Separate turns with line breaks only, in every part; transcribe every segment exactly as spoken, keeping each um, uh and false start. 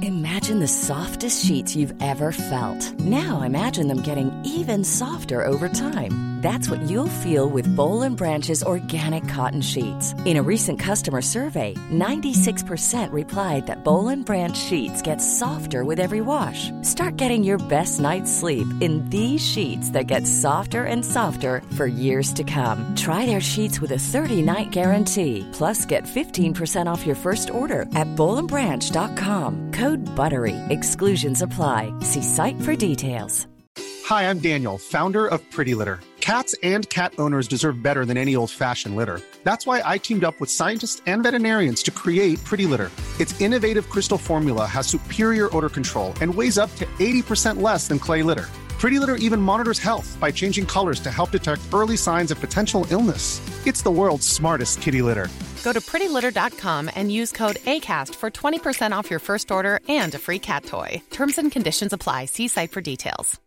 Imagine the softest sheets you've ever felt. Now imagine them getting even softer over time. That's what you'll feel with Boll and Branch's organic cotton sheets. In a recent customer survey, ninety-six percent replied that Boll and Branch sheets get softer with every wash. Start getting your best night's sleep in these sheets that get softer and softer for years to come. Try their sheets with a thirty-night guarantee. Plus, get fifteen percent off your first order at boll and branch dot com. Code BUTTERY. Exclusions apply. See site for details.
Hi, I'm Daniel, founder of Pretty Litter. Cats and cat owners deserve better than any old-fashioned litter. That's why I teamed up with scientists and veterinarians to create Pretty Litter. Its innovative crystal formula has superior odor control and weighs up to eighty percent less than clay litter. Pretty Litter even monitors health by changing colors to help detect early signs of potential illness. It's the world's smartest kitty litter.
Go to pretty litter dot com and use code ACAST for twenty percent off your first order and a free cat toy. Terms and conditions apply. See site for details.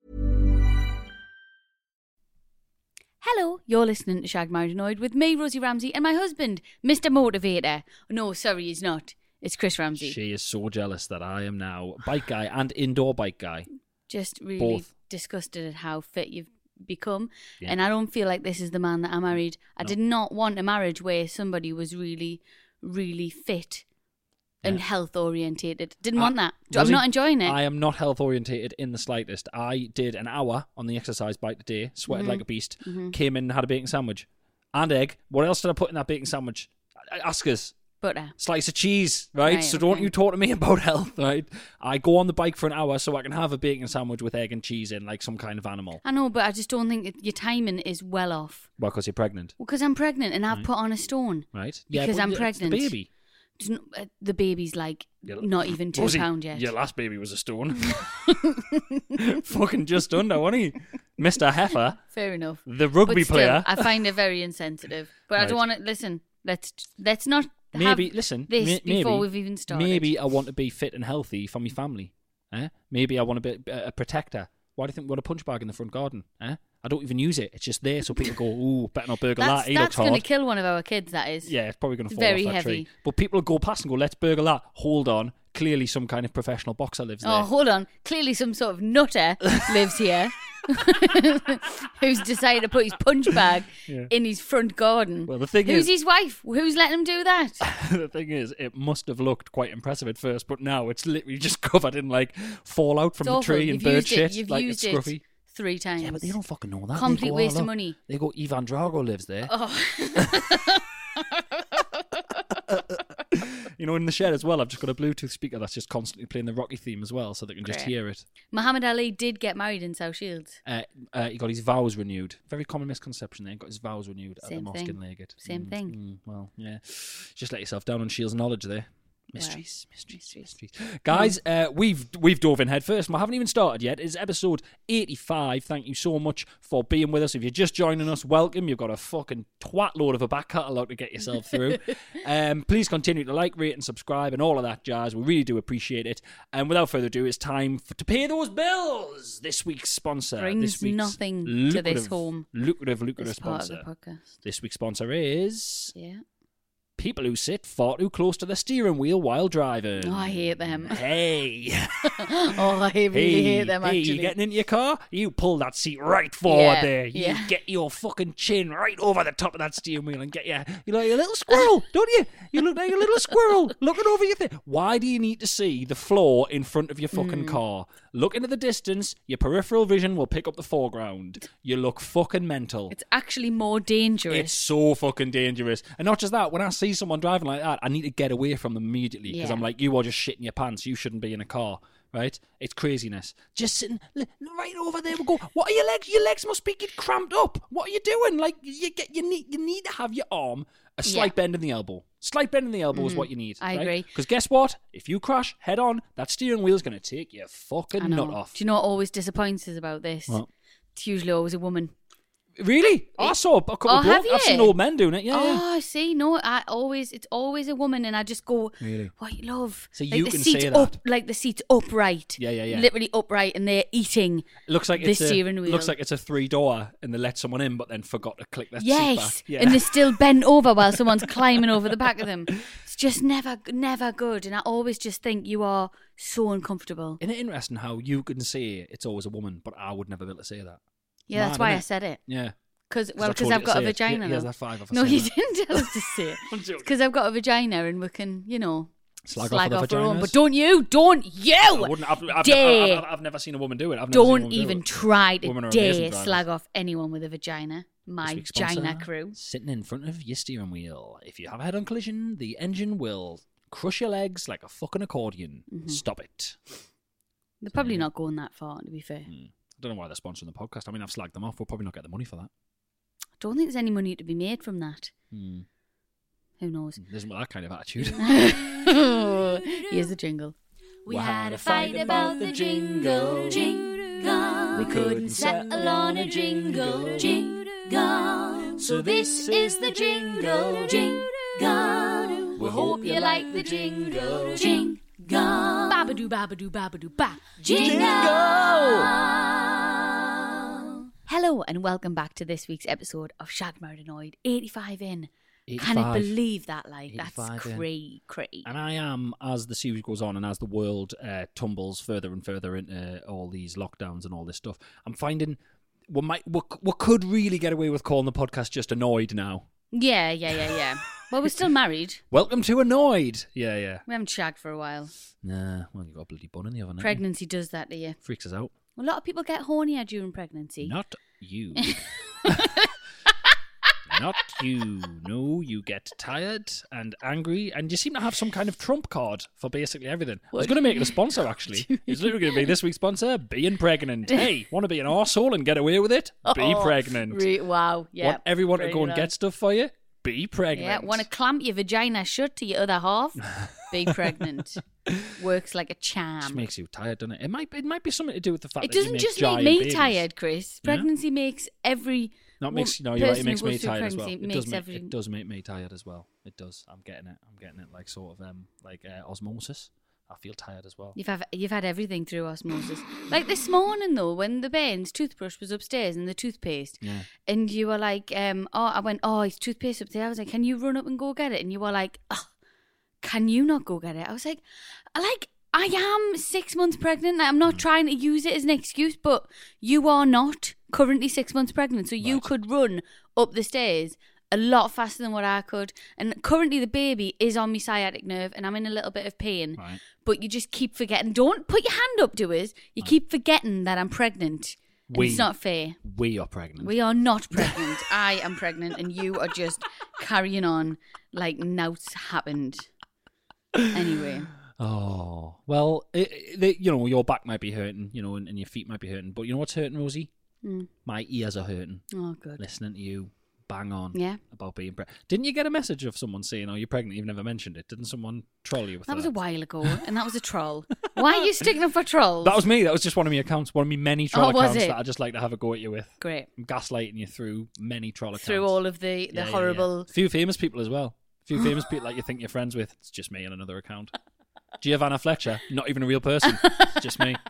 Hello, you're listening to Shag Married Annoyed with me, Rosie Ramsey, and my husband, Mister Motivator. No, sorry, he's not. It's Chris Ramsey.
She is so jealous that I am now bike guy and indoor bike guy.
Just really
Both.
disgusted at how fit you've become.
Yeah.
And I don't feel like this is the man that I married. I
No.
did not want a marriage where somebody was really, really fit and
Yeah.
health orientated. Didn't
I-
want that. I'm
Rosie,
not enjoying it.
I am not health orientated in the slightest. I did an hour on the exercise bike today, sweated
Mhm.
like a beast,
Mhm.
came in and had a bacon sandwich and egg. What else did I put in that bacon sandwich? Ask us.
Butter.
Slice of cheese, right?
Right,
so don't
okay.
you talk to me about health, right? I go on the bike for an hour so I can have a bacon sandwich with egg and cheese in, like some kind of animal.
I know, but I just don't think it, your timing is well off.
Well, because you're pregnant,
Well, because I'm pregnant and I've
Right.
put on a stone.
right?
Because
but
I'm
it's
pregnant.
the baby.
There's no- uh, The baby's like
Your-
not even two
Rosie,
pound yet.
Your last baby was a stone. Fucking just under, wasn't he? Mister Heifer,
Fair enough.
the rugby
but still,
player.
I find it very insensitive. But I
Right.
don't want to listen. Let's let's not
Maybe
have
listen.
this
may-
before
maybe,
we've even started.
Maybe I want to be fit and healthy for my family. Eh? Maybe I want to be a a protector. Why do you think we got a punch bag in the front garden? Eh? I don't even use it. It's just there so people go, ooh, better not burgle
that's
that. He
that's
looks
going to
hard.
kill one of our kids. That is.
Yeah, it's probably going to
It's
fall
very
off that
heavy.
tree. But people will go past and go, let's burgle that. Hold on. Clearly some kind of professional boxer lives there.
Oh, hold on. Clearly, some sort of nutter lives here, who's decided to put his punch bag
Yeah.
in his front garden.
Well, the thing
Who's
is-
his wife? Who's letting him do that?
The thing is, it must have looked quite impressive at first, but now it's literally just covered in like fallout from
It's
the
awful.
tree and
You've
bird
used
shit.
it. You've
like
used
it's
it
scruffy.
three times.
Yeah, but they don't fucking know that. They
Complete
go,
waste
"Oh,
of
look,
money."
They go, Ivan Drago lives there.
Oh.
You know, in the shed as well, I've just got a Bluetooth speaker that's just constantly playing the Rocky theme as well, so they can just
Great.
hear it.
Muhammad Ali did get married in South Shields.
Uh, uh, he got his vows renewed. Very common misconception there. He got his vows renewed at the
Same
mosque
thing.
in Leggett.
Same
Mm,
thing.
mm, well, yeah. Just let yourself down on Shields' knowledge there. Mysteries,
Well,
mysteries,
mysteries.
mysteries. Guys, uh, we've we've dove in head first. We haven't even started yet. It's episode eighty-five. Thank you so much for being with us. If you're just joining us, welcome. You've got a fucking twat load of a back catalogue to get yourself through. um, please continue to like, rate, and subscribe, and all of that jazz. We really do appreciate it. And without further ado, it's time for, to pay those bills. This week's sponsor.
Brings
this week's
nothing to this
lucrative-
home.
Lucrative, lucrative
This part of
sponsor.
the podcast.
This week's sponsor is
Yeah.
people who sit far too close to the steering wheel while driving.
Oh, I hate them.
Hey.
Oh, I really
hey,
hate them,
hey,
actually.
you getting into your car? You pull that seat right forward
Yeah,
there. You
yeah.
get your fucking chin right over the top of that steering wheel and get your, you like a little squirrel, don't you? You look like a little squirrel looking over your thing. Why do you need to see the floor in front of your fucking
Mm.
car? Look into the distance. Your peripheral vision will pick up the foreground. You look fucking mental.
It's actually more dangerous.
It's so fucking dangerous. And not just that, when I see someone driving like that, I need to get away from them immediately because
Yeah.
I'm like, you are just shitting your pants. You shouldn't be in a car, right? It's craziness. Just sitting li- right over there. We go, what are your legs? Your legs must be get cramped up. What are you doing? Like, you get, you need, you need to have your arm a slight
Yeah.
bend in the elbow. Slight bend in the elbow is
Mhm.
what you need.
I
right?
agree.
Because guess what? If you crash head on, that steering wheel's going to take your fucking
I know.
nut off.
Do you know what always disappoints us about this?
What?
It's usually always a woman.
Really? I saw a couple
Oh,
of
have
blokes. I've
you?
seen old men doing it. Yeah, yeah.
Oh, see, no, I always it's always a woman, and I just go,
Really?
"What love?"
So
like
you
the
can
seat's
say
up,
that.
like the seat's upright.
Yeah, yeah, yeah.
Literally upright, and they're eating.
Looks like
the
it's a,
steering wheel.
looks like it's a three door, and they let someone in, but then forgot to click that seat back.
Yes,
Yeah.
and they're still bent over while someone's climbing over the back of them. It's just never, never good. And I always just think you are so uncomfortable.
Isn't it interesting how you can say it's always a woman, but I would never be able to say that?
Yeah, that's
mad,
why
innit?
I said it.
Yeah.
Cause, well,
I
because
told you
I've
to
got a
say it.
vagina.
He has
now.
that five of us
No,
saying
you
that.
didn't tell us to say it.
I'm joking.
Because I've got a vagina, and we can, you know,
Slag,
slag,
off,
off
the
our own.
vaginas.
But don't you, don't you
I wouldn't. I've, I've,
dare.
I've, I've, I've never seen a woman do it. I've never seen a
don't
woman do
even
it.
try to
Women are amazing
dare
drivers.
slag off anyone with a vagina. My
This week's sponsor,
vagina crew.
Sitting in front of your steering wheel. If you have a head-on collision, the engine will crush your legs like a fucking accordion.
Mm-hmm.
Stop it.
They're probably not going that far, to be fair.
I don't know why they're sponsoring the podcast. I mean, I've slagged them off. We'll probably not get the money for that.
I don't think there's any money to be made from that.
Hmm.
Who knows?
There's that kind of attitude.
Here's the jingle.
We had a fight about the jingle, jingle. We couldn't settle on a jingle, jingle. So this is the jingle, jingle. We hope you like the jingle, jingle.
Babadoo, babadoo, babadoo, ba.
Jingle.
Hello and welcome back to this week's episode of Shagged Married Annoyed. eighty-five in. Can I
eighty-five.
believe that? Like, that's
eighty-five in.
cray, cray.
And I am, as the series goes on and as the world uh, tumbles further and further into all these lockdowns and all this stuff, I'm finding we might we, we could really get away with calling the podcast just Annoyed now.
Yeah, yeah, yeah, yeah. Well, we're still married.
Welcome to Annoyed. Yeah, yeah.
We haven't shagged for a while.
Nah, well, you got a bloody bun in the oven. haven't you?
Pregnancy does that to you.
Freaks us out.
A lot of people get hornier during pregnancy.
Not you. Not you. No, you get tired and angry, and you seem to have some kind of trump card for basically everything. I was going to make it a sponsor, actually. It's literally going to be this week's sponsor, being pregnant. Hey, want to be an arsehole and get away with it? Be
Oh,
pregnant.
Re- wow, yeah.
Want everyone to
bring
go
it
and
on.
get stuff for you? Be pregnant.
Yeah, want to clamp your vagina shut to your other half? Be pregnant. Works like a
Just
charm.
makes you tired, doesn't it? It might, it might be something to do with the fact
It
that you
doesn't
make
just make
giant
me
babies.
tired, Chris. Pregnancy makes every
Not makes
wo-
no, you're right. It
person
makes
who
me
goes through
tired as well.
pregnancy
It
makes
does make
every-
it does make me tired as well. It does. I'm getting it. I'm getting it like sort of um like uh, osmosis. I feel tired as well.
You've have, you've had everything through osmosis. Like this morning though, when the Bairn's toothbrush was upstairs and the toothpaste,
Yeah.
and you were like, um, oh, I went, oh, his toothpaste upstairs. I was like, can you run up and go get it? And you were like, oh, can you not go get it? I was like, I like. I am six months pregnant. I'm not trying to use it as an excuse, but you are not currently six months pregnant. So you
Right.
could run up the stairs a lot faster than what I could. And currently the baby is on my sciatic nerve and I'm in a little bit of pain.
Right.
But you just keep forgetting. Don't put your hand up to us. You keep forgetting that I'm pregnant. And
We-
it's not fair.
We are pregnant.
We are not pregnant. I am pregnant and you are just carrying on like nout's happened. Anyway.
Oh well, it, it, you know your back might be hurting, you know, and, and your feet might be hurting, but you know what's hurting, Rosie?
Mm.
My ears are hurting.
Oh, good.
Listening to you bang on
Yeah.
about being pregnant. Didn't you get a message of someone saying, "Oh, you're pregnant"? You've never mentioned it. Didn't someone troll you with that?
That was a while ago, and that was a troll. Why are you sticking up for trolls?
That was me. That was just one of my accounts, one of my many troll
Oh, was
accounts
it?
that I just like to have a go at you with.
Great.
I'm gaslighting you through many troll accounts.
Through all of the, the
Yeah, yeah,
horrible...
yeah. Few famous people as well. Few famous people like you think you're friends with. It's just me on another account. Giovanna Fletcher, not even a real person. It's just me.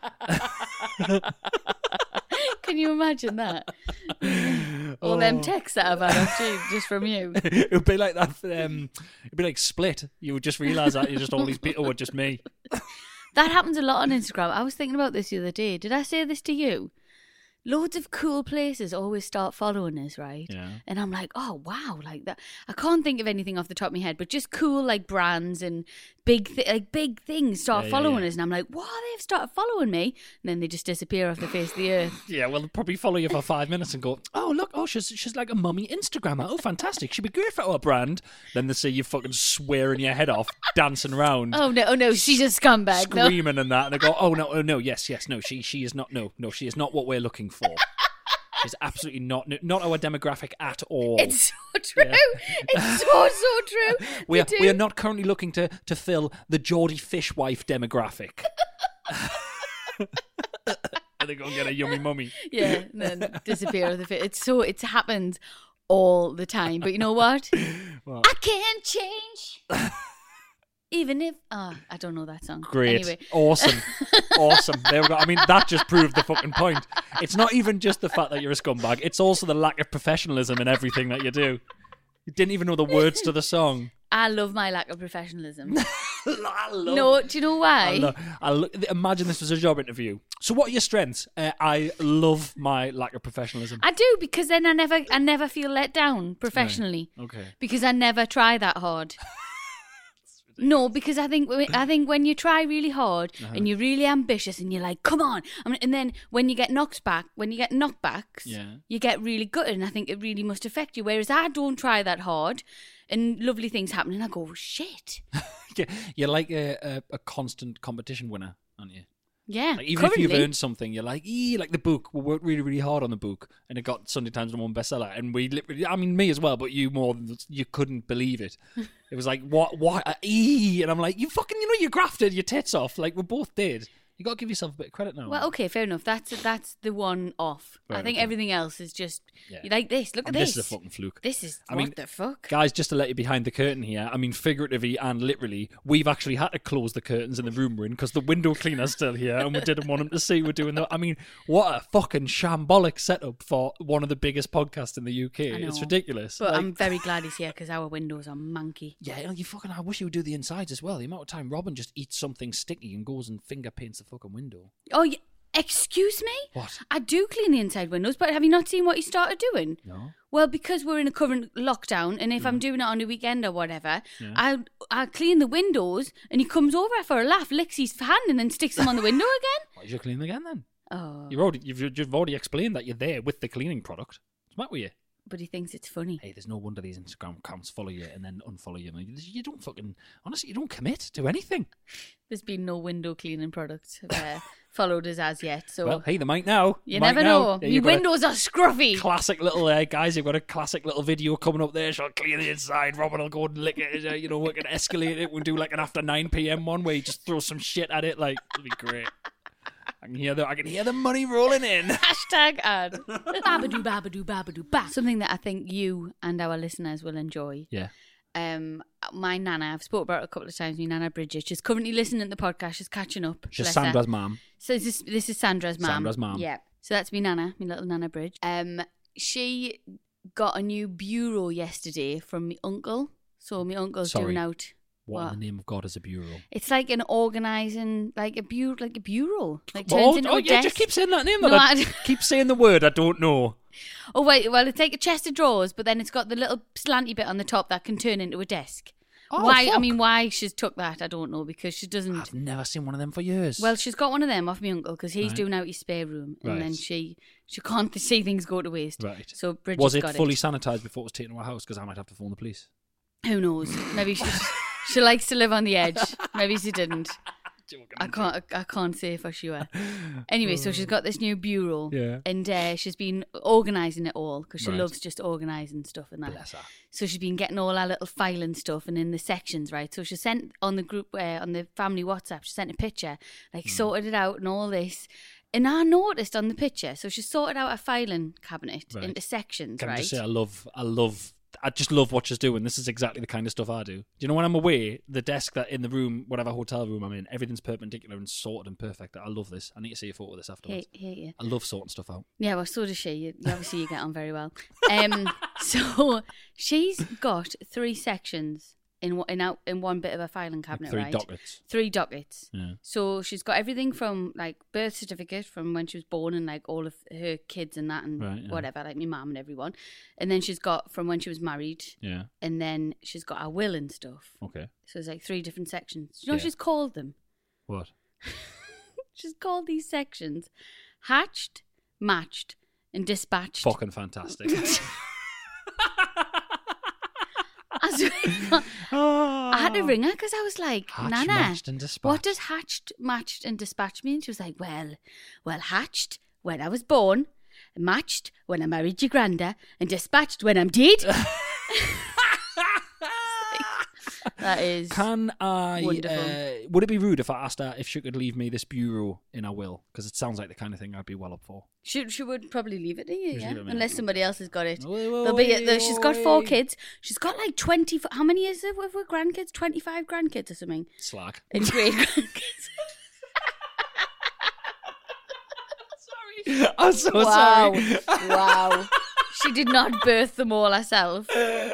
Can you imagine that? All them texts that I've had off you, just from you.
It would be like that. Um, it'd be like Split. You would just realise that you're just all these people were just me.
That happens a lot on Instagram. I was thinking about this the other day. Did I say this to you? Loads of cool places always start following us, right?
Yeah.
And I'm like, oh, wow, like that. I can't think of anything off the top of my head, but just cool, like, brands and big th- like big things start
Yeah, yeah,
following
yeah.
us. And I'm like, wow, they've started following me. And then they just disappear off the face of the earth.
Yeah, well, they'll probably follow you for five minutes and go, oh, look, oh, she's she's like a mummy Instagrammer. Oh, fantastic. She'd be great for our brand. Then they see you fucking swearing your head off, dancing around,
Oh, no, oh, no, she's a scumbag. No.
screaming and that. And they go, oh, no, oh, no, yes, yes, no, she she is not, no, no, she is not what we're looking for. She's absolutely not not our demographic at all.
It's so true. It's so, so true.
we are
do.
we are not currently looking to, to fill the Geordie Fishwife demographic. and they go and get a yummy mummy.
Yeah, and then disappear off the face. It's so it happens all the time. But you know what?
What?
I can't change. Even if oh, I don't know that song.
Great.
Anyway.
Awesome. Awesome. There we go. I mean, that just proved the fucking point. It's not even just the fact that you're a scumbag. It's also the lack of professionalism in everything that you do. You didn't even know the words to the song.
I love my lack of professionalism.
I love
No, do you know why?
I love, I lo- imagine this was a job interview. So what are your strengths? Uh, I love my lack of professionalism.
I do, because then I never I never feel let down professionally.
Right. Okay.
Because I never try that hard. No, because I think I think when you try really hard uh-huh. and you're really ambitious and you're like, come on, I mean, and then when you get knocked back, when you get knockbacks,
yeah.
you get really gutted, and I think it really must affect you. Whereas I don't try that hard, and lovely things happen, and I go, oh, shit.
You're like a, a, a constant competition winner, aren't you?
Yeah,
like even
currently.
if you've earned something, you're like, ee, like the book. We worked really, really hard on the book, and it got Sunday Times number one bestseller. And we literally, I mean, me as well, but you more. You couldn't believe it. It was like, what, what, uh, ee, and I'm like, you fucking, you know, you grafted your tits off, like we both did. You got to give yourself a bit of credit now.
Well, okay, fair enough. That's that's the one off.
Right,
I think
okay.
everything else is just
Yeah.
you like this. Look
And
at this.
This is a fucking fluke.
This is
I
what
mean,
the fuck,
guys. Just to let you behind the curtain here. I mean, figuratively and literally, we've actually had to close the curtains in the room we're in because the window cleaner's still here, and we didn't want him to see we're doing that. I mean, what a fucking shambolic setup for one of the biggest podcasts in the U K.
I know.
It's ridiculous.
But
Like-
I'm very glad he's here because our windows are manky.
Yeah, you fucking. I wish you would do the insides as well. The amount of time Robin just eats something sticky and goes and finger paints the fucking window.
Oh, yeah. Excuse me?
What?
I do clean the inside windows, but have you not seen what he started doing?
No.
Well, because we're in a current lockdown, and if
Mm.
I'm doing it on a weekend or whatever,
Yeah.
I I clean the windows, and he comes over for a laugh, licks his hand, and then sticks them on the window again.
Why did you clean them again then?
Oh,
You've already you've, you've already explained that you're there with the cleaning product. What's the matter with you?
but he thinks it's funny.
Hey, there's no wonder these Instagram accounts follow you and then unfollow you. You don't fucking honestly, you don't commit to anything.
There's been no window cleaning products uh, followed us as yet, so
Well, hey, they might now.
you
Might
never
now.
know.
Yeah,
My
you've got a
windows are scruffy.
Classic little uh, guys. You've got a classic little video coming up there. She'll clear the inside. Robin will go and lick it. Uh, you know, we can escalate it. We'll do like an after nine p.m. one where you just throw some shit at it. Like, it'll be great. I can hear the I can hear the money rolling in.
Hashtag ad. Babadoo, babadoo, babadoo, ba. Something that I think you and our listeners will enjoy.
Yeah.
Um, my nana, I've spoken about it a couple of times. My nana Bridget, she's currently listening to the podcast. She's catching up.
She's
bless her.
Sandra's mum.
So this is, this is Sandra's mum.
Sandra's mum.
Yeah. So that's me nana, my little nana Bridge. Um, she got a new bureau yesterday from my uncle. So my uncle's
Sorry.
doing out.
What,
What?
in the name of God is a bureau?
It's like an organising, like a bureau, like a bureau, like
Oh,
turns into
oh
a
yeah,
desk.
just keep saying that name.
No,
that I,
I-
keep saying the word. I don't know.
Oh wait, well it's like a chest of drawers, but then it's got the little slanty bit on the top that can turn into a desk.
Oh,
why? I
fuck.
mean, why she's took that, I don't know, because she doesn't.
I've never seen one of them for years.
Well, she's got one of them off my uncle because he's
Right.
doing out his spare room, and
Right.
then she she can't see things go to waste.
right.
So Bridget's
Was it
got
fully
it.
sanitised before it was taken to our house? Because I might have to phone the police.
Who knows? Maybe she she likes to live on the edge. Maybe she didn't. I can't. I, I can't say for sure. Anyway, so she's got this new bureau,
Yeah.
and uh, she's been organising it all because she
Right.
loves just organising stuff and that.
Bless her.
So she's been getting all our little filing stuff and in the sections, right? So she sent on the group, uh, on the family WhatsApp, she sent a picture, like
Hmm.
sorted it out and all this. And I noticed on the picture, so she sorted out a filing cabinet
Right.
into sections,
Can
right?
I just say I love, I love, I just love what she's doing. This is exactly the kind of stuff I do. Do you know when I'm away, the desk that in the room, whatever hotel room I'm in, everything's perpendicular and sorted and perfect. I love this. I need to see a photo of this afterwards.
Hate, hate you.
I love sorting stuff out.
Yeah, well, so does she. You, obviously, you get on very well. Um, so she's got three sections in one- in out in one bit of a filing
Like
cabinet,
three
right?
dockets.
Three dockets.
Yeah.
So she's got everything from like birth certificate from when she was born and like all of her kids and that and
Right, yeah.
whatever, like my mum and everyone. And then she's got from when she was married,
Yeah.
and then she's got her will and stuff.
Okay.
So it's like three different sections. Do you know what
Yeah.
she's called them?
What?
She's called these sections hatched, matched, and dispatched.
Fucking fantastic.
I swear- I had to ring her because I was like,
Hatched,
Nana,
matched and dispatched.
what does hatched, matched, and dispatched mean? She was like, well, well, hatched when I was born, matched when I married your granda, and dispatched when I'm dead. That is
Can I...
wonderful.
Uh, would it be rude if I asked her if she could leave me this bureau in her will? Because it sounds like the kind of thing I'd be well up for.
She, she would probably leave it to you,
She'd
yeah?
leave it,
Unless
yeah.
somebody else has got it.
Oi,
There'll be a,
oi,
there, she's got four
oi.
kids. She's got like twenty... How many is there with her grandkids? twenty-five grandkids or something?
Slag.
And great grandkids.
Sorry. I'm so
Wow.
sorry.
Wow. She did not birth them all herself.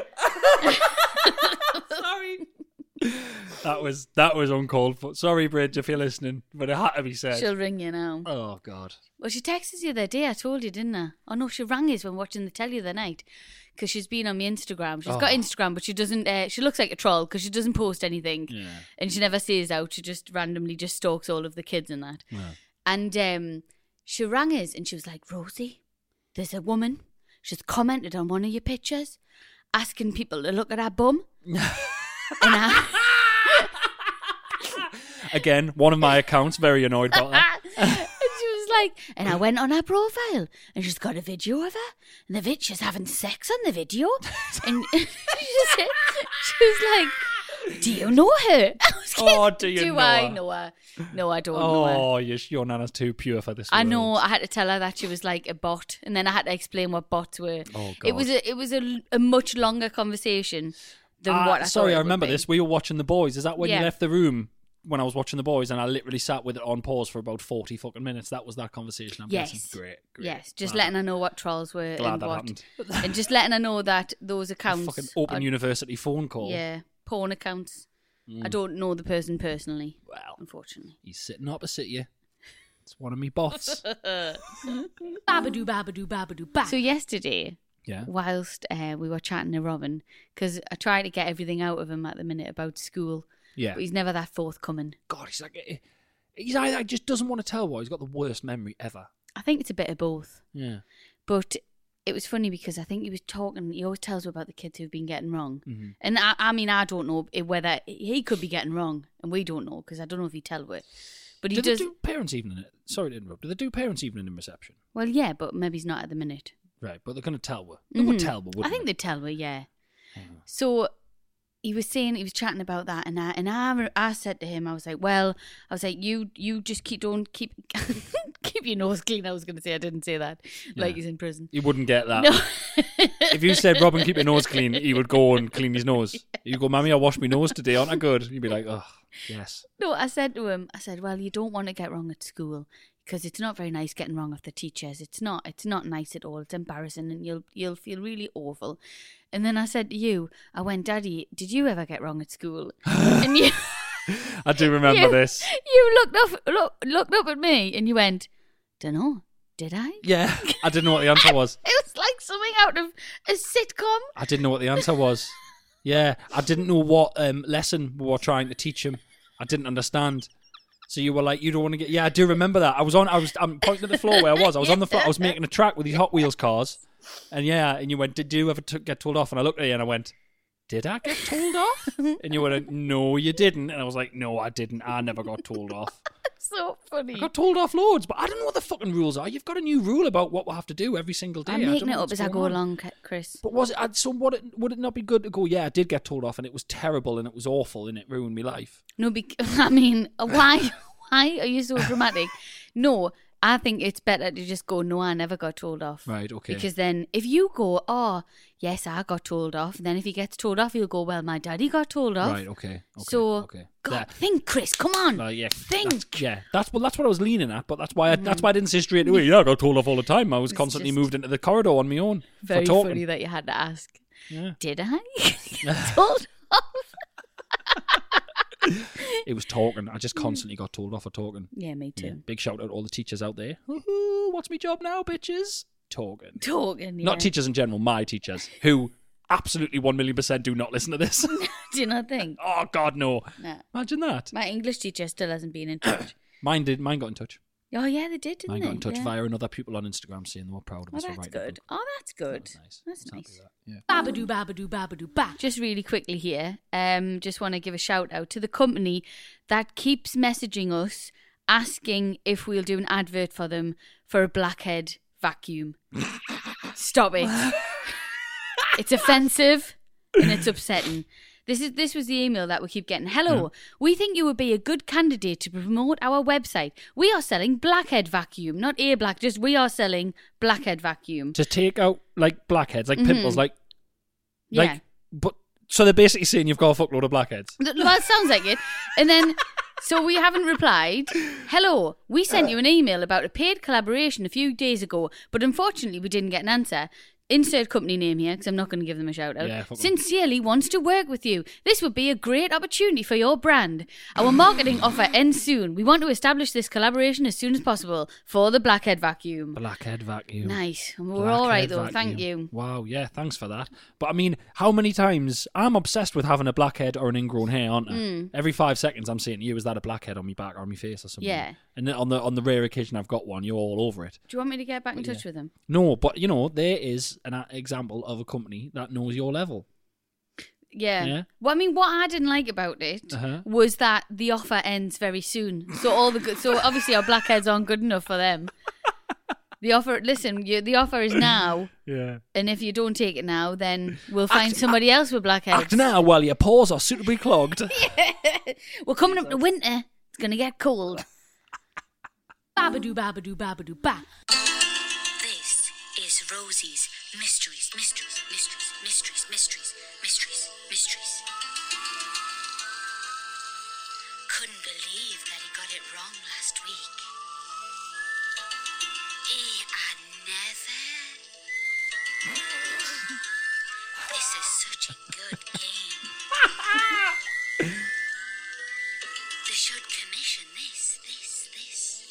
Sorry. That was that was uncalled for. Sorry, Bridge, if you're listening, but it had to be said.
She'll ring you now.
Oh, God.
Well, she texted you the other day, I told you, didn't I? Oh, no, she rang us when watching the telly the other night because she's been on my Instagram. She's got
Oh.
Instagram, but she doesn't, uh, she looks like a troll because she doesn't post anything.
Yeah.
And she never says out. She just randomly just stalks all of the kids and that.
Yeah.
And um, she rang us and she was like, Rosie, there's a woman. She's commented on one of your pictures asking people to look at her bum. and I...
Again, one of my accounts, very annoyed about that.
and she was like, and I went on her profile and she's got a video of her and the vid she's having sex on the video. And she, said, she was like, do you know her? I was
Oh,
like,
do you
do
know
I
her?
know her? No, I don't know her.
Oh, your, your nana's too pure for this
I
world.
know. I had to tell her that she was like a bot, and then I had to explain what bots were.
Oh,
It was
God.
a it was a, a much longer conversation than
Ah,
what I
sorry,
thought
I
it
remember
would be.
this. We were watching The Boys. Is that when
Yeah.
you left the room when I was watching The Boys and I literally sat with it on pause for about forty fucking minutes? That was that conversation, I'm
Yes.
guessing. Great, great.
Yes, just
Glad
letting her know what trolls were
Glad
and
that
what,
happened.
and just letting her know that those
A
accounts,
fucking open
are,
university phone call.
yeah, porn accounts. I don't know the person personally.
Well,
Unfortunately.
he's sitting opposite you. It's one of me bots.
Babadoo, babadoo, babadoo, ba.
So yesterday,
Yeah.
whilst uh, we were chatting to Robin, because I try to get everything out of him at the minute about school,
Yeah.
but he's never that forthcoming.
God, he's like, eh, he's either just doesn't want to tell what. He's got the worst memory ever.
I think it's a bit of both.
Yeah.
But it was funny because I think he was talking, he always tells me about the kids who've been getting wrong.
Mhm.
And I, I mean, I don't know whether he could be getting wrong, and we don't know because I don't know if he tell it. But he
Do
does.
they do parents evening? Sorry to interrupt. Do they do parents evening in reception?
Well, yeah, but maybe he's not at the minute.
Right, but they're going to tell her. They would
Mhm.
tell her, wouldn't
I think
they?
they tell her, yeah.
Mhm.
So he was saying, he was chatting about that, and I and I, I said to him, I was like, well, I was like, you you just keep don't keep keep your nose clean. I was going to say I didn't say that, like
Yeah.
he's in prison.
He wouldn't get that.
No.
If you said, Robin, keep your nose clean, he would go and clean his nose. You go, Mammy, I washed my nose today, aren't I good? You'd be like, oh, yes.
No, I said to him, I said, well, you don't want to get wrong at school because it's not very nice getting wrong with the teachers. It's not. It's not nice at all. It's embarrassing, and you'll you'll feel really awful. And then I said to you, I went, Daddy, did you ever get wrong at school? And you,
I do remember
you,
this.
You looked up, look, looked up at me, and you went, dunno, did I?
Yeah, I didn't know what the answer was.
It was like something out of a sitcom.
I didn't know what the answer was. Yeah, I didn't know what um, lesson we were trying to teach him. I didn't understand. So you were like, you don't want to get... Yeah, I do remember that. I was on... I was... I'm pointing at the floor where I was. I was on the floor. I was making a track with these Hot Wheels cars. And yeah, and you went, did you ever t- get told off? And I looked at you and I went, did I get told off? And you went, no, you didn't. And I was like, no, I didn't. I never got told off.
So funny.
I got told off loads, but I don't know what the fucking rules are. You've got a new rule about what we'll have to do every single day.
I'm
I don't
making
know
it up
what's
as I
going
go
on.
along, Chris.
But was it... I'd- So would it, would it not be good to go, yeah, I did get told off and it was terrible and it was awful and it ruined my life?
No, because, I mean, why why are you so dramatic? No, I think it's better to just go, no, I never got told off.
Right, okay.
Because then if you go, oh, yes, I got told off, then if he gets told off, he'll go, well, my daddy got told off.
Right, okay. okay
So,
okay.
God,
Yeah.
think, Chris, come on.
Uh, yeah,
Think.
That's, yeah, that's well, that's what I was leaning at, but that's why I, that's why I didn't say straight away. Yeah, I got told off all the time. I was
It's
constantly
just
moved into the corridor on my own
Very
for talking.
funny that you had to ask.
Yeah.
Did I get told off?
It was talking. I just constantly got told off for talking.
Yeah, me too.
Yeah. Big shout out to all the teachers out there. Woohoo, what's my job now, bitches? Talking.
Talking, yeah.
Not teachers in general, my teachers, who absolutely one million percent do not listen to this.
Do you not think?
Oh God, no!
No.
Imagine that.
My English teacher still hasn't been in touch.
Mine did. Mine got in touch.
Oh, yeah, they did, didn't
Mine
they?
got in touch
yeah.
via another people on Instagram saying they were proud of
Oh,
us for
that's
writing a
good.
book.
Oh, that's good.
That was nice.
That's
I was happy
nice.
with that. Yeah.
Babadoo, babadoo, babadoo, ba.
Just really quickly here, um, just want to give a shout out to the company that keeps messaging us asking if we'll do an advert for them for a blackhead vacuum. Stop it. It's offensive and it's upsetting. This is this was the email that we keep getting. Hello,
Mm.
we think you would be a good candidate to promote our website. We are selling Blackhead Vacuum, not A Black, just we are selling Blackhead Vacuum.
To take out like blackheads, like pimples, like
Yeah.
like. But so they're basically saying you've got a fuckload of blackheads.
Th- Well, it sounds like it. And then, so we haven't replied. Hello, we sent you an email about a paid collaboration a few days ago, but unfortunately we didn't get an answer. Insert company name here, because I'm not going to give them a shout out.
Yeah, fuck 'em.
Sincerely wants to work with you. This would be a great opportunity for your brand. Our marketing offer ends soon. We want to establish this collaboration as soon as possible for the Blackhead Vacuum.
Blackhead vacuum.
Nice. We're all right
Blackhead
though.
vacuum.
Thank you.
Wow, yeah, thanks for that. But I mean, how many times I'm obsessed with having a blackhead or an ingrown hair, aren't I?
Mm.
Every five seconds, I'm saying to you, is that a blackhead on my back or on my face or something?
Yeah.
And then on the on the rare occasion I've got one, you're all over it.
Do you want me to get back in
But
touch
yeah.
with them?
No, but you know, there is an a- example of a company that knows your level.
Yeah.
Yeah.
Well, I mean, what I didn't like about it
Uh-huh.
was that the offer ends very soon. So all the good, so obviously our blackheads aren't good enough for them. The offer, listen, you, the offer is now,
Yeah.
and if you don't take it now, then we'll find
Act-
somebody else with blackheads.
Act now while your pores are suitably clogged.
We're coming up to winter. It's gonna get cold. Babadoo, babadoo, babadoo, ba.
This is Rosie's Mysteries, Mysteries, Mysteries, Mysteries, Mysteries, Mysteries, Mysteries. Couldn't believe that he got it wrong last week. He had never. This is such a good game. They should commission this, this, this.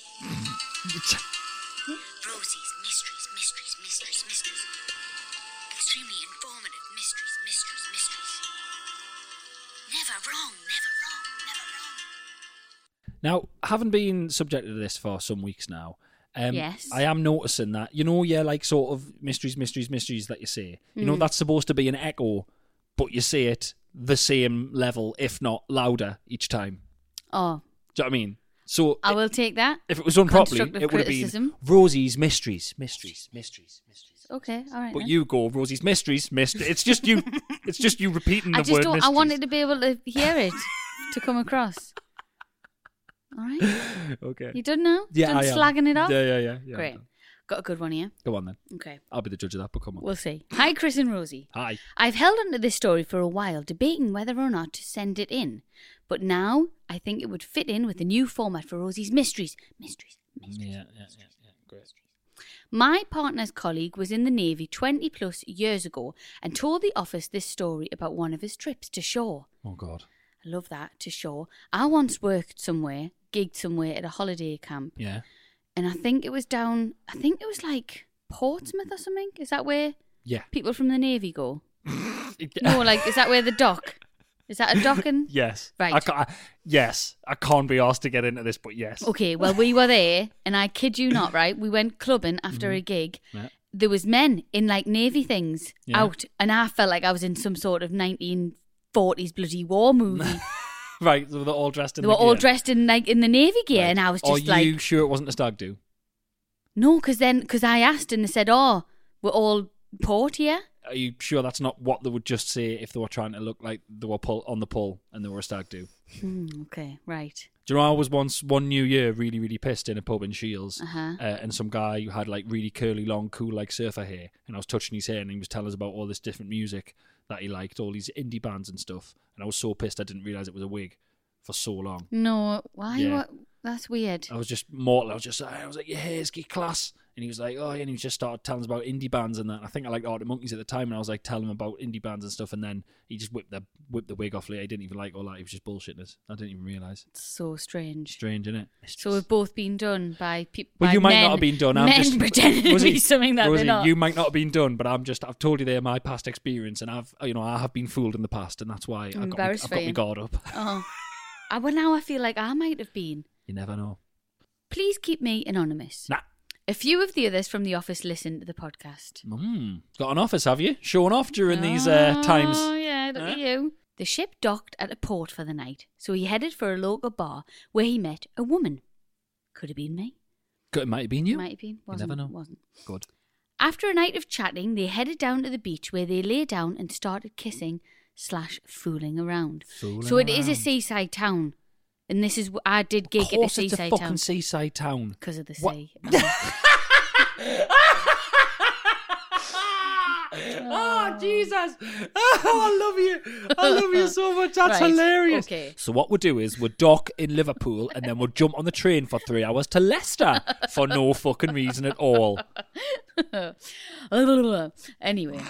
Rosie's Mysteries, Mysteries, Mysteries, Mysteries. Extremely informative mysteries, mysteries, mysteries. Never wrong, never wrong, never wrong.
Now, having been subjected to this for some weeks now, um,
Yes.
I am noticing that, you know, yeah, like sort of mysteries, mysteries, mysteries that you say. You know, that's supposed to be an echo, but you say it the same level, if not louder, each time.
Oh,
Do you know what I mean? So
I
i-
will take that.
if it was done properly,
Constructive
it would have been
criticism.
Rosie's Mysteries, Mysteries, Mysteries, Mysteries.
Okay, all right.
But
then.
you go Rosie's Mysteries, Mysteries. It's just you. It's just you repeating the
I just
word
don't.
mysteries.
I wanted to be able to hear it to come across. All right,
Okay.
you done now?
Yeah,
done
I am.
slagging it off.
Yeah, yeah, yeah. yeah
Great. Got a good one here.
Go on then.
Okay,
I'll be the judge of that. But come on.
we'll see. Hi, Chris and Rosie.
Hi.
I've held onto this story for a while, debating whether or not to send it in. But now I think it would fit in with the new format for Rosie's Mysteries. Mysteries. Mysteries.
Yeah, yeah, yeah, yeah. Great.
My partner's colleague was in the Navy twenty plus years ago and told the office this story about one of his trips to shore.
Oh God.
I love that, to shore. I once worked somewhere, gigged somewhere at a holiday camp,
Yeah.
and I think it was down, I think it was like Portsmouth or something. Is that where
Yeah.
people from the Navy go? No, like, is that where the dock? Is that a docking?
Yes.
Right.
I ca- I- yes. I can't be asked to get into this, but yes.
Okay, well, we were there, and I kid you not, right? We went clubbing after a gig.
Yeah.
There was men in like Navy things
Yeah.
out, and I felt like I was in some sort of nineteen forties bloody war movie.
Right. So they're all dressed in
They
the
were all
gear.
dressed in like in the Navy gear,
Right.
and I was
Are
just like,
you sure it wasn't a stag do?
no, because then because I asked, and they said, oh, we're all port here.
Are you sure that's not what they would just say if they were trying to look like they were pull on the pull and they were a stag do?
Hmm, okay, right.
Do you know I was once one New Year really really pissed in a pub in Shields,
Uh-huh.
uh, and some guy who had like really curly, long, cool like surfer hair, and I was touching his hair, and he was telling us about all this different music that he liked, all these indie bands and stuff, and I was so pissed I didn't realise it was a wig for so long.
No, why?
Yeah.
What? That's weird.
I was just mortal. I was just, I was like, your hair's get class. And he was like, oh, yeah. And he just started telling us about indie bands and that. And I think I liked Arctic Monkeys at the time. And I was like, telling him about indie bands and stuff. And then he just whipped the whipped the wig off. Like, he didn't even like all that. He was just bullshitting us. I didn't even realise.
It's so strange.
Strange, isn't it?
So we've both been done by people.
Well, you might not have been done. I'm
men
just
pretending to
Rosie,
be something that
Rosie,
they're not.
you might not have been done, but I'm just. I've told you they're my past experience, and I've, you know, I have been fooled in the past, and that's why I got, me,
embarrassed
I've
for
got my
you.
guard up.
Oh, I, well, now I feel like I might have been.
You never know.
Please keep me anonymous.
Nah.
A few of the others from the office listen to the podcast.
Mm. Got an office, have you? Showing off during these uh, times.
Oh, yeah, look
Huh?
at you. The ship docked at a port for the night, so he headed for a local bar where he met a woman. Could have been me.
It might have been you.
Might have been. Wasn't.
never know.
Wasn't.
Good.
After a night of chatting, they headed down to the beach where they lay down and started kissing slash fooling around.
Fooling
so it is a
around.
seaside town. And this is, I did gig
Of
at a
course it's a
seaside
fucking
town.
seaside town.
Because of the
What?
sea.
Oh, Jesus. Oh, I love you. I love you so much. That's
Right,
hilarious.
okay.
So what we'll do is we'll dock in Liverpool and then we'll jump on the train for three hours to Leicester for no fucking reason at all.
Anyway.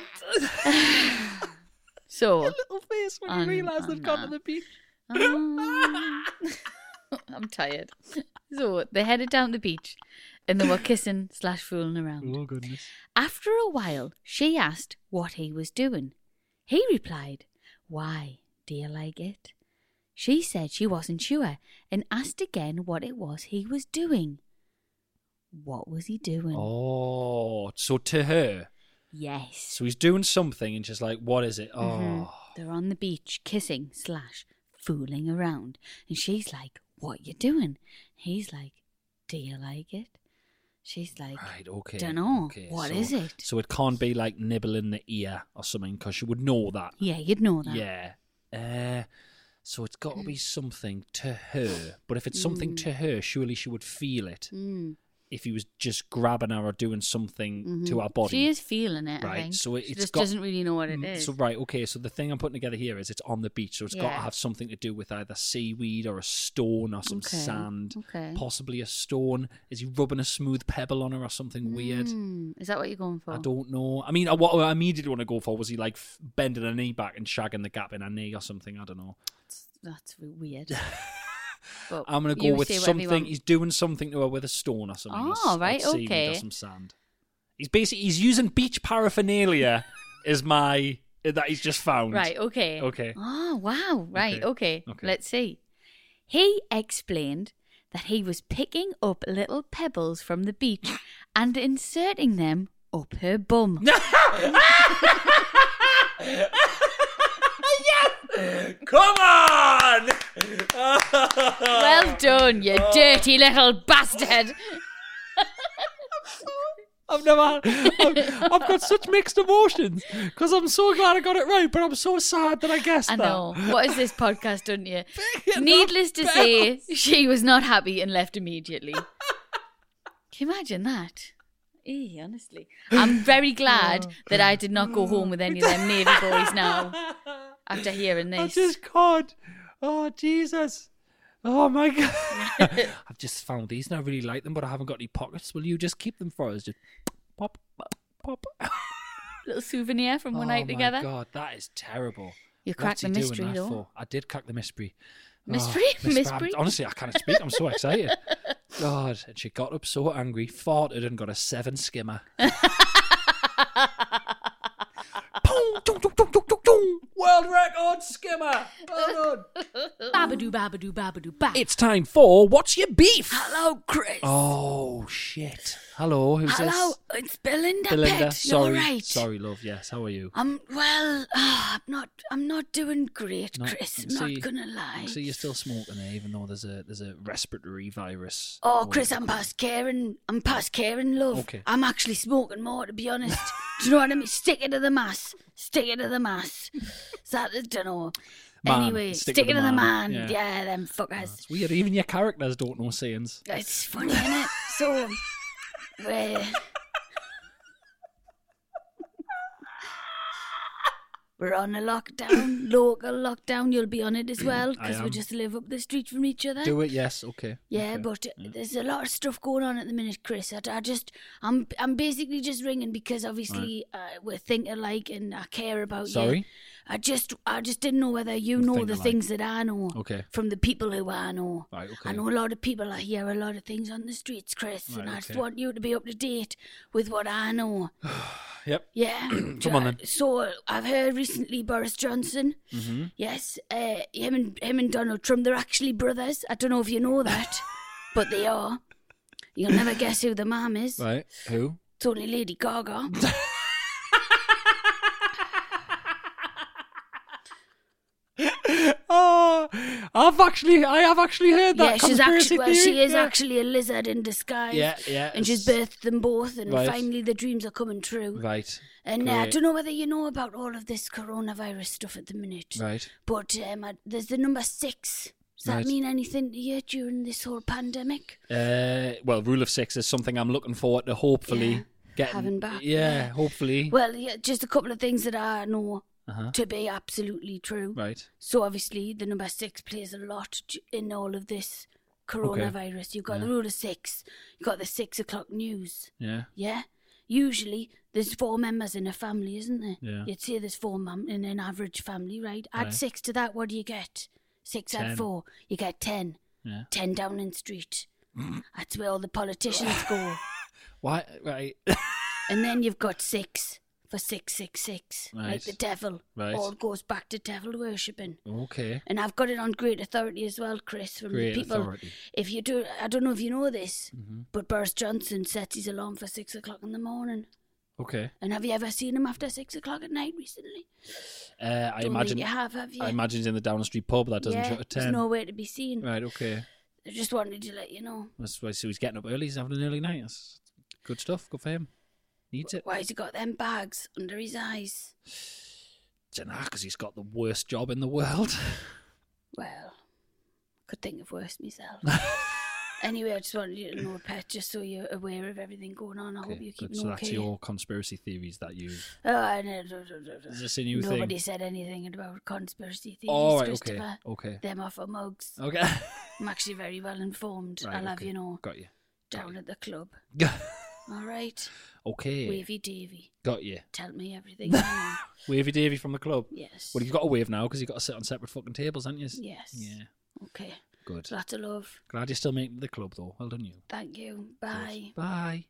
So.
Little face when
you Um, realise they've gone to
the beach.
um, I'm tired. So they headed down the beach and they were kissing slash fooling around.
Oh, goodness.
After a while, she asked what he was doing. He replied, "Why, do you like it?" She said she wasn't sure and asked again what it was he was doing. What was he doing?
Oh, so to her.
Yes.
So he's doing something and she's like, what is it? Oh.
Mhm. They're on the beach kissing slash fooling around. And she's like, "What you doing?" He's like, "Do you like it?" She's like,
Right, okay.
"Dunno.
Okay,
What
so,
is it?"
So it can't be like nibbling the ear or something because she would know that.
Yeah, you'd know that.
Yeah. Uh, so it's got to be something to her. But if it's something to her, surely she would feel it.
Mm.
If he was just grabbing her or doing something to her body.
She is feeling it, I
Right,
think.
so it-
she
it's
just
got-
doesn't really know what it
Mm,
is.
So right, okay. So the thing I'm putting together here is it's on the beach, so it's got to
Yeah.
have something to do with either seaweed or a stone or some
Okay,
sand,
okay.
possibly a stone. Is he rubbing a smooth pebble on her or something weird?
Mm, is that what you're going for?
I don't know. I mean, uh, what I immediately want to go for was he like f- bending her knee back and shagging the gap in her knee or something. I don't know.
That's weird. But
I'm gonna
you
go with
say whatever you
something.
want.
He's doing something to her with a stone or something. or
Oh,
s-
right,
like seaweed
okay.
Or some sand. He's basically he's using beach paraphernalia. is my that he's just found.
Right, okay.
Okay.
Oh, wow. Right,
Okay.
okay.
Okay.
Let's see. He explained that he was picking up little pebbles from the beach and inserting them up her bum.
Come on!
Well done, you dirty little bastard.
I've never had, I've, I've got such mixed emotions because I'm so glad I got it right, but I'm so sad that I guessed
I
that.
know. What has this podcast done to you?
Picking
Needless
up
to say,
pebbles.
she was not happy and left immediately. Can you imagine that? Eh, honestly. I'm very glad
Oh.
that I did not go home with any of them Navy boys now after hearing
I
this.
just can't. Oh, Jesus. Oh, my God. I've just found these and I really like them, but I haven't got any pockets. Will you just keep them for us? Just pop, pop, pop.
Little souvenir from one
oh,
night together.
my God, that is terrible.
You
What's
cracked
he
the
doing
mystery,
that
though.
for? I did crack the mystery.
Mystery?
Oh, Miss-
Mystery?
I'm- Honestly, I can't speak. I'm so excited. God, and she got up so angry, farted, and got a seven skimmer. Boom, dum, dum, dum, dum, dum, dum. World record skimmer. Well done.
Babadoo, babadoo, babadoo, ba.
It's time for What's Your Beef?
Hello, Chris.
Oh, shit. Hello, who's
Hello,
this?
it's Belinda.
Belinda.
Pet.
Sorry.
You're right.
Sorry, love. Yes, how are you?
I'm well. ah, I'm not. I'm not doing great,
No,
Chris. I'm
see-
not gonna lie.
So you're still smoking there, even though there's a there's a respiratory virus.
Oh,
going
Chris,
on.
I'm past caring. I'm past caring, love.
Okay.
I'm actually smoking more, to be honest. Do you know what I mean? Stick it to the mass. Stick it to the mass. Is that, I don't know.
Man,
anyway,
stick
stick,
with
it
the
to the
man.
man.
Yeah.
Yeah, them fuckers.
It's weird. Even your characters don't know sayings.
It's funny, isn't it? So, uh, we're on a lockdown, local lockdown. You'll be on it as well
I
because we
am.
just live up the street from each other.
Do it, yes, okay.
Yeah,
okay.
but there's a lot of stuff going on at the minute, Chris. I, I just, I'm, I'm basically just ringing because obviously uh, we're thinking alike and I care about you.
Sorry?
I just, I just didn't know whether you
We
know
think
the
alike.
things that I know.
Okay.
From the people who I know.
Right, okay.
I know a lot of people. I hear a lot of things on the streets, Chris,
Right,
and I just
okay.
want you to be up to date with what I know.
Yep.
Yeah.
Come on then.
So I've heard recently Boris Johnson.
Mm-hmm.
Yes, uh, him and him and Donald Trump. They're actually brothers. I don't know if you know that, but they are. You'll never guess who the mom is.
Right. Who?
It's only Lady Gaga.
Oh, I've actually, I have actually heard that.
Yeah, she's
conspiracy
actually, well,
theory.
she is
yeah.
actually a lizard in disguise.
Yeah, yeah.
And she's birthed them both, and
Right.
finally the dreams are coming true.
Right.
And uh, I
Great.
don't know whether you know about all of this coronavirus stuff at the minute.
Right.
But um, I, there's the number six. Does that
Right.
mean anything to you during this whole pandemic?
Uh, well, rule of six is something I'm looking forward to. Hopefully,
Yeah,
getting
having back,
Yeah,
yeah.
hopefully.
Well, yeah, just a couple of things that I know
Uh-huh.
to be absolutely true.
Right.
So obviously the number six plays a lot j- in all of this coronavirus. You've got
Yeah.
the rule of six. You've got the six o'clock news.
Yeah.
Yeah. Usually there's four members in a family, isn't there?
Yeah.
You'd say there's four mum in an average family, right? Add
Right.
six to that, what do you get? Six
Ten.
add four, you get ten.
Yeah.
Ten Downing Street. That's where all the politicians go.
Why? Right.
And then you've got six for six six six, like
Right.
the devil.
Right.
All goes back to devil worshipping.
Okay.
And I've got it on great authority as well, Chris, from
Great
the people.
authority.
If you do, I don't know if you know this,
Mm-hmm.
but Boris Johnson sets his alarm for six o'clock in the morning.
Okay.
And have you ever seen him after six o'clock at night recently?
Uh, I
Don't
imagine.
think you have, have you?
I imagine he's in the Downing Street pub. That doesn't
yeah,
shut at ten.
There's nowhere to be seen.
Right. Okay.
I just wanted to let you know.
That's why. So he's getting up early. He's having an early night. That's good stuff. Good for him. Needs it.
Why has he got them bags under his eyes?
Dunno, because he's got the worst job in the world.
Well, could think of worse myself. Anyway, I just wanted you to know, Pet, just so you're aware of everything going on. I hope
Okay,
you're
good.
keeping
So
okay.
that's your conspiracy theories that you.
Oh, I know. no, no, no, no.
Is this a new thing?
Nobody said anything about conspiracy theories,
Oh, right.
Christopher.
Okay. Okay.
Them are for mugs.
Okay.
I'm actually very well informed.
Right,
I'll have
okay.
you know,
Got you.
down at the club. All right?
Okay.
Wavy Davy.
Got you.
Tell me everything you know.
Wavy Davy from the club.
Yes.
Well, you've got to wave now because you've got to sit on separate fucking tables, haven't you?
Yes.
Yeah.
Okay.
Good.
Lots of love.
Glad you're still making the club, though. Well done, you.
Thank you. Bye.
Good. Bye.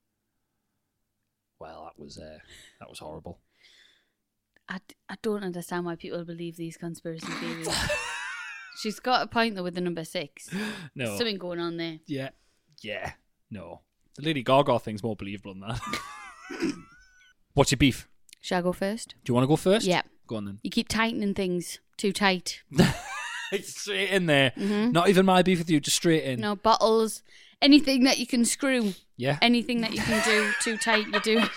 Well, that was uh, that was horrible.
I, I don't understand why people believe these conspiracy theories. She's got a point though with the number six.
No.
Something going on there.
Yeah. Yeah. No. The Lady Gaga thing's more believable than that. What's your beef?
Shall I go first?
Do you want to go first?
Yeah.
Go on then.
You keep tightening things too tight.
It's straight in there.
Mhm.
Not even my beef with you, just straight in.
No, bottles, anything that you can screw,
Yeah.
anything that you can do too tight, you do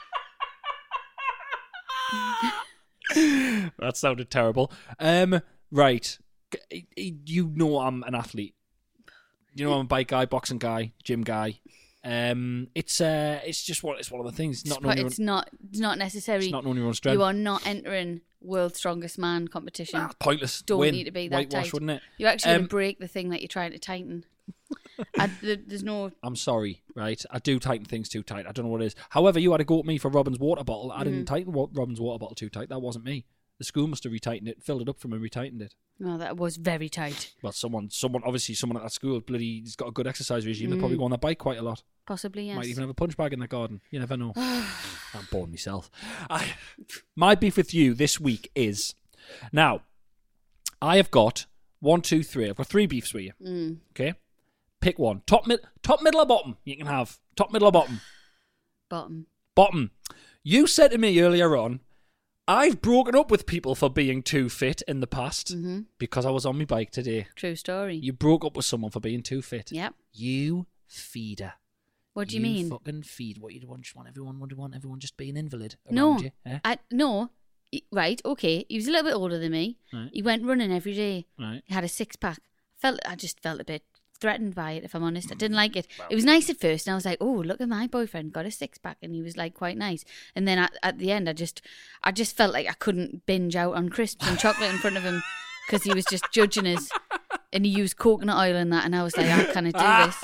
it.
That sounded terrible. Um, right. G- You know I'm an athlete. You know I'm a bike guy, boxing guy, gym guy. Um, it's uh, it's just one. It's one of the things. Not knowing your
It's
own,
not, it's not necessary.
it's not knowing your own strength.
You are not entering World's Strongest Man competition.
Ah, pointless.
Don't
Win.
need to be that
Whitewash,
tight.
wouldn't it?
You're actually
Um,
going to break the thing that you're trying to tighten. I, there- there's no...
I'm sorry, right? I do tighten things too tight. I don't know what it is. However, you had to go at me for Robin's water bottle. I
Mm.
didn't tighten wa- Robin's water bottle too tight. That wasn't me. The school must have retightened it, filled it up for me, and retightened it.
No, that was very tight.
Well, someone, someone, obviously, someone at that school, bloody, he's got a good exercise regime. They probably
Mm.
go on their bike quite a lot.
Possibly, yes.
Might even have a punch bag in their garden. You never know. I'm bored myself. I, my beef with you this week is now. I have got one, two, three. I've got three beefs with you.
Mm.
Okay, pick one. Top, mid, top, middle, or bottom. You can have top, middle, or bottom.
Bottom.
Bottom. You said to me earlier on, I've broken up with people for being too fit in the past
Mm-hmm.
because I was on my bike today.
True story.
You broke up with someone for being too fit.
Yep.
You feeder.
What do you, mean?
Fucking feed. What you want? Just want everyone. What do you want? Everyone just be an invalid.
No.
around you, eh?
I, no. He- Right, okay. He was a little bit older than me.
Right.
He went running every day.
Right.
He had a six-pack. Felt, I just felt a bit threatened by it, if I'm honest. I didn't like it. It was nice at first, and I was like, oh, look at my boyfriend, got a six-pack, and he was, like, quite nice. And then at, at the end, I just I just felt like I couldn't binge out on crisps and chocolate in front of him because he was just judging us. And he used coconut oil and that, and I was like, I can't do this.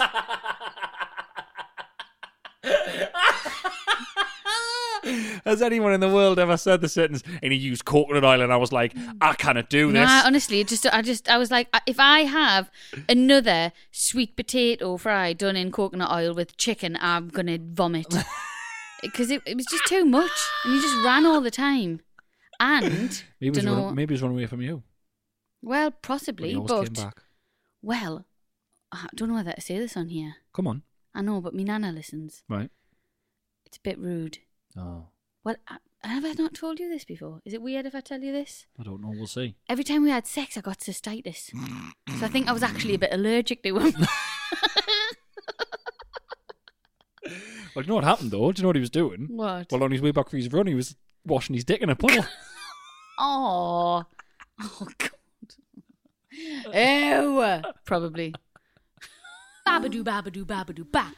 Has anyone in the world ever said the sentence, and he used coconut oil, and I was like, I cannot do this.
No, honestly, it just I just I was like, if I have another sweet potato fry done in coconut oil with chicken, I'm gonna vomit because it, it was just too much, and he just ran all the time. And
maybe, he's
dunno-
run, maybe he's run away from you.
well,
But
possibly,
he always
but
came back.
well, I don't know whether to say this on here.
Come on.
I know, but me nana listens.
Right.
It's a bit rude.
Oh.
Well, I, Have I not told you this before? Is it weird if I tell you this?
I don't know. We'll see.
Every time we had sex, I got cystitis. So I think I was actually a bit allergic to him.
Well, do you know what happened, though? Do you know what he was doing?
What?
Well, on his way back for his run, he was washing his dick in a puddle.
Oh. Oh, God. Ew. Probably. Babadoo, babadoo, babadoo, ba.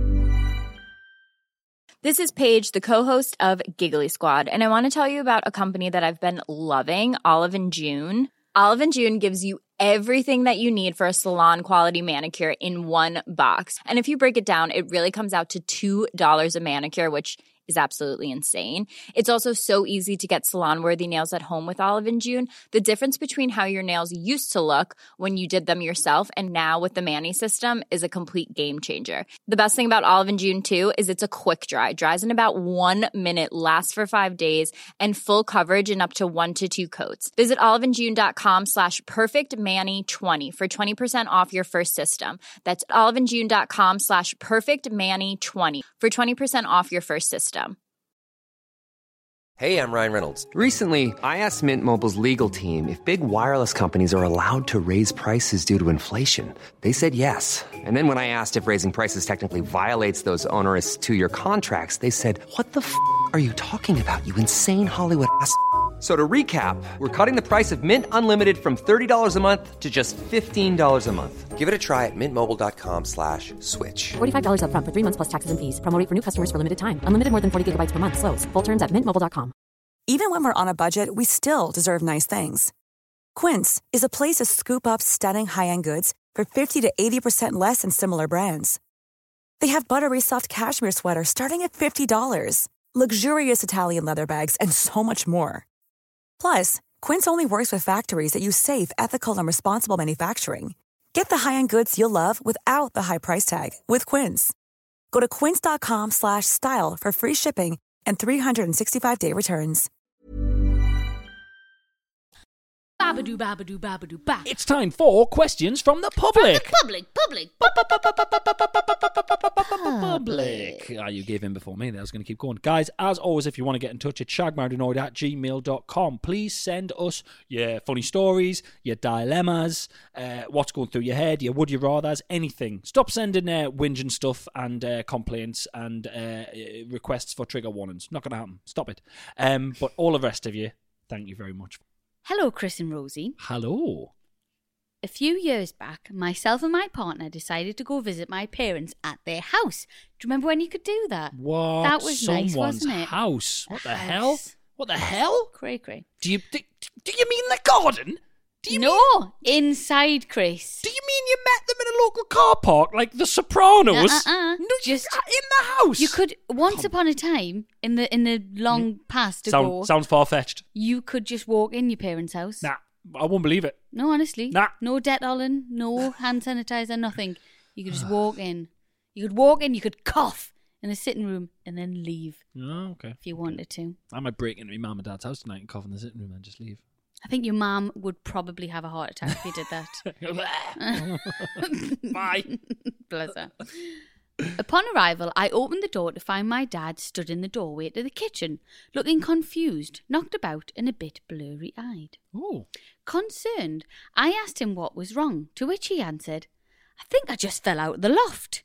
This is Paige, the co-host of Giggly Squad, and I want to tell you about a company that I've been loving, Olive and June. Olive and June gives you everything that you need for a salon-quality manicure in one box. And if you break it down, it really comes out to two dollars a manicure, which is absolutely insane. It's also so easy to get salon-worthy nails at home with Olive and June. The difference between how your nails used to look when you did them yourself and now with the Mani system is a complete game changer. The best thing about Olive and June, too, is it's a quick dry. Dries in about one minute, lasts for five days, and full coverage in up to one to two coats. Visit oliveandjune.com slash perfectmani20 for twenty percent off your first system. That's oliveandjune.com slash perfectmani20 for twenty percent off your first system.
Hey, I'm Ryan Reynolds. Recently, I asked Mint Mobile's legal team if big wireless companies are allowed to raise prices due to inflation. They said yes. And then when I asked if raising prices technically violates those onerous two-year contracts, they said, what the f*** are you talking about, you insane Hollywood ass f- So to recap, we're cutting the price of Mint Unlimited from thirty dollars a month to just fifteen dollars a month. Give it a try at mintmobile.com slash switch.
forty-five dollars up front for three months plus taxes and fees. Promo rate for new customers for limited time. Unlimited more than forty gigabytes per month. Slows full terms at mint mobile dot com.
Even when we're on a budget, we still deserve nice things. Quince is a place to scoop up stunning high-end goods for fifty to eighty percent less than similar brands. They have buttery soft cashmere sweaters starting at fifty dollars, luxurious Italian leather bags, and so much more. Plus, Quince only works with factories that use safe, ethical, and responsible manufacturing. Get the high-end goods you'll love without the high price tag with Quince. Go to quince.com slash style for free shipping and three sixty-five day returns.
Babadoo, babadoo, babadoo, ba.
It's time for questions from the public.
Public, public,
Public. Ah, you gave in before me. That was going to keep going. Guys, as always, if you want to get in touch, it's shagmarinoid at gmail dot com. Please send us your funny stories, your dilemmas, uh, what's going through your head, your would you rathers, anything. Stop sending uh, whinging stuff and uh, complaints and uh, requests for trigger warnings. Not going to happen. Stop it. Um, but all the rest of you, thank you very much.
Hello, Chris and Rosie.
Hello.
A few years back, myself and my partner decided to go visit my parents at their house. Do you remember when you could do that?
What?
That was
Someone's
nice, wasn't it?
house. What
A
the
house.
hell? What the hell?
Cray, cray.
Do you do, do you mean the garden? Do you
No,
mean,
inside, Chris.
do you mean you met them in a local car park like The Sopranos?
Uh-uh.
No,
Just-
in the house.
You could once upon a time in the in the long past ago,
Sound, sounds far fetched.
you could just walk in your parents' house.
Nah, I won't believe it.
No, honestly.
Nah.
No Dettol, no hand sanitizer, nothing. You could just walk in. You could walk in, you could cough in the sitting room and then leave
Oh, okay.
if you wanted to.
I might break into my mum and dad's house tonight and cough in the sitting room and just leave.
I think your mum would probably have a heart attack if you did that.
Bye.
Bless her. Upon arrival, I opened the door to find my dad stood in the doorway to the kitchen, looking confused, knocked about, and a bit blurry-eyed.
Oh.
Concerned, I asked him what was wrong, to which he answered, I think I just fell out of the loft.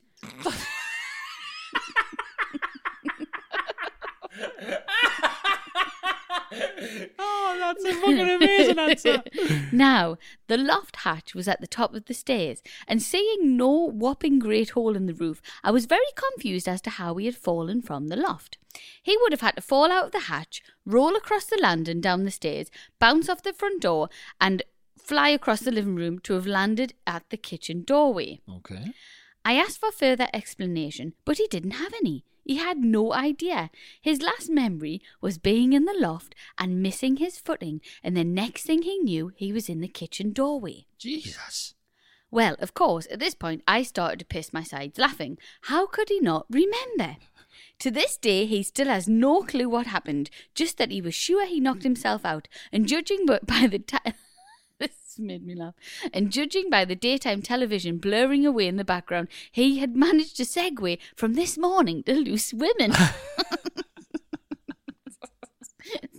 Oh, that's a fucking amazing answer.
Now, the loft hatch was at the top of the stairs, and seeing no whopping great hole in the roof, I was very confused as to how he had fallen from the loft. He would have had to fall out of the hatch, roll across the landing down the stairs, bounce off the front door, and fly across the living room to have landed at the kitchen doorway.
Okay.
I asked for further explanation, but he didn't have any. He had no idea. His last memory was being in the loft and missing his footing, and the next thing he knew, he was in the kitchen doorway.
Jesus.
Well, of course, at this point, I started to piss my sides laughing. How could he not remember? To this day, he still has no clue what happened, just that he was sure he knocked himself out, and judging by the time... This made me laugh. And judging by the daytime television blurring away in the background, he had managed to segue from This Morning to Loose Women.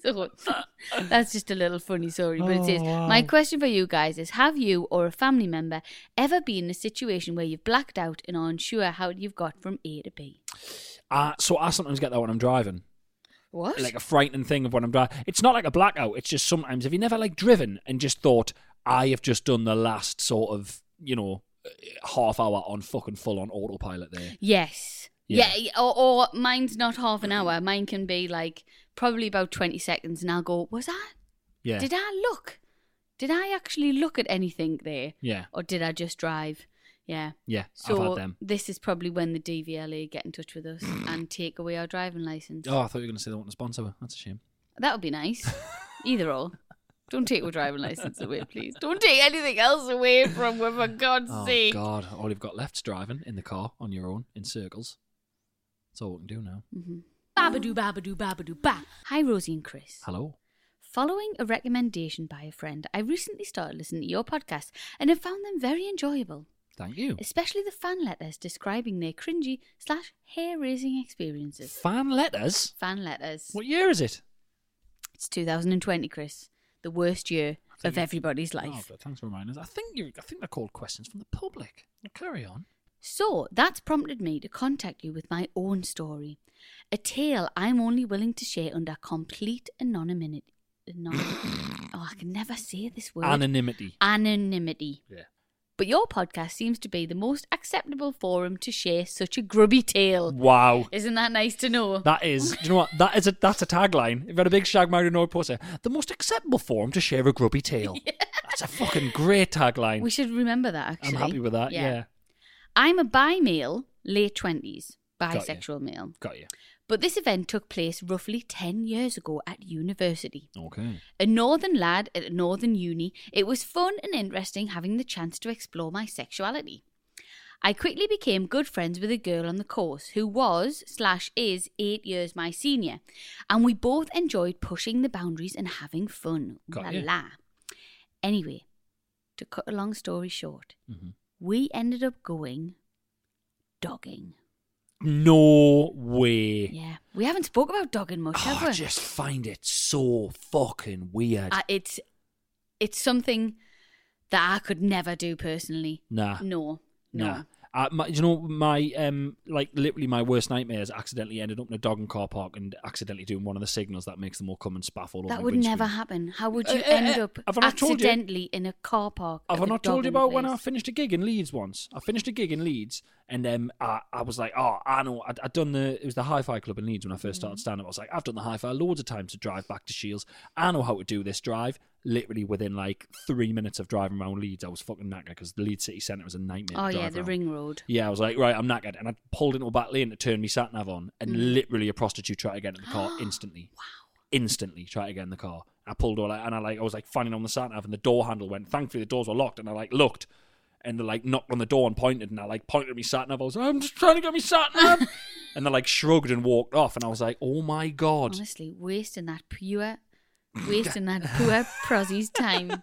So that's just a little funny story. But it says,
Oh, wow.
my question for you guys is, have you or a family member ever been in a situation where you've blacked out and are unsure how you've got from A to B?
Uh, so I sometimes get that when I'm driving.
What?
Like a frightening thing of when I'm driving. It's not like a blackout. It's just sometimes, have you never like driven and just thought, I have just done the last sort of, you know, half hour on fucking full on autopilot there?
Yes.
Yeah.
Yeah, or, or mine's not half an hour. Mine can be like probably about twenty seconds, and I'll go, was that?
Yeah.
Did I look? Did I actually look at anything there?
Yeah.
Or did I just drive? Yeah.
Yeah,
So
I've had them.
this is probably when the D V L A get in touch with us and take away our driving licence.
Oh, I thought you were going to say they want to sponsor her. That's a shame.
That would be nice. Either or. Don't take our driving licence away, please. Don't take anything else away from her, for God's
Oh,
sake.
God. All you've got left's driving in the car on your own in circles. That's all we can do now.
Mm-hmm. Babadoo, babadoo, babadoo, ba. Hi, Rosie and Chris.
Hello.
Following a recommendation by a friend, I recently started listening to your podcast and have found them very enjoyable.
Thank you.
Especially the fan letters describing their cringy slash hair-raising experiences.
Fan letters?
Fan letters.
What year is it?
It's two thousand twenty, Chris. The worst year
think
of everybody's
Oh,
life.
but thanks for reminding us. I think you. I think they're called questions from the public. Well, carry on.
So that's prompted me to contact you with my own story. A tale I'm only willing to share under complete anonymity. Anon- oh, I can never say this word.
Anonymity.
Anonymity.
Yeah.
But your podcast seems to be the most acceptable forum to share such a grubby tale.
Wow.
Isn't that nice to know?
That is, do you know what? That is a that's a tagline. You've got a big Shag Magna Nord poster. The most acceptable form to share a grubby tale. Yeah. That's a fucking great tagline.
We should remember that, actually.
I'm happy with that, yeah.
I'm a bi male, late twenties,
Got
bisexual male.
Got you.
But this event took place roughly ten years ago at university.
Okay.
A northern lad at a northern uni, it was fun and interesting having the chance to explore my sexuality. I quickly became good friends with a girl on the course who was slash is eight years my senior, and we both enjoyed pushing the boundaries and having fun.
Got
La
you.
la. Anyway, to cut a long story short,
Mm-hmm.
we ended up going dogging.
No way.
Yeah, we haven't spoke about dogging much,
Oh,
have
I
we?
just find it so fucking weird.
Uh, it's it's something that I could never do personally.
Nah.
No, no.
Nah. Uh, my, you know, my um, like literally my worst nightmares accidentally ended up in a dogging car park and accidentally doing one of the signals that makes them all come and spaff all over
That
my
would
windscreen.
never happen. How would you
Uh, uh,
end
uh,
up
have I not told you?
accidentally in a car park?
Have
at
I
a
not told you
dogging
about when I
place?
finished a gig in Leeds once? I finished a gig in Leeds, and um, I, I was like, oh, I know. I'd, I'd done the it was the Hi-Fi Club in Leeds when I first started stand-up. I was like, I've done the Hi-Fi loads of times to drive back to Shields. I know how to do this drive. Literally within like three minutes of driving around Leeds, I was fucking knackered because the Leeds city centre was a nightmare.
Oh
to
yeah,
drive
the
around.
ring road.
Yeah, I was like, right, I'm knackered, and I pulled into a back lane to turn me sat nav on, and
Mm.
literally a prostitute tried to get in the car instantly. Wow! Instantly tried to get in the car. I pulled all that, and I like I was like finding on the sat nav, and the door handle went. Thankfully, the doors were locked, and I like looked, and they like knocked on the door and pointed, and I like pointed at me sat nav. I was like, I'm just trying to get me sat nav, and they like shrugged and walked off, and I was like, oh my god.
Honestly, wasting that pure, wasting that poor prosy's time.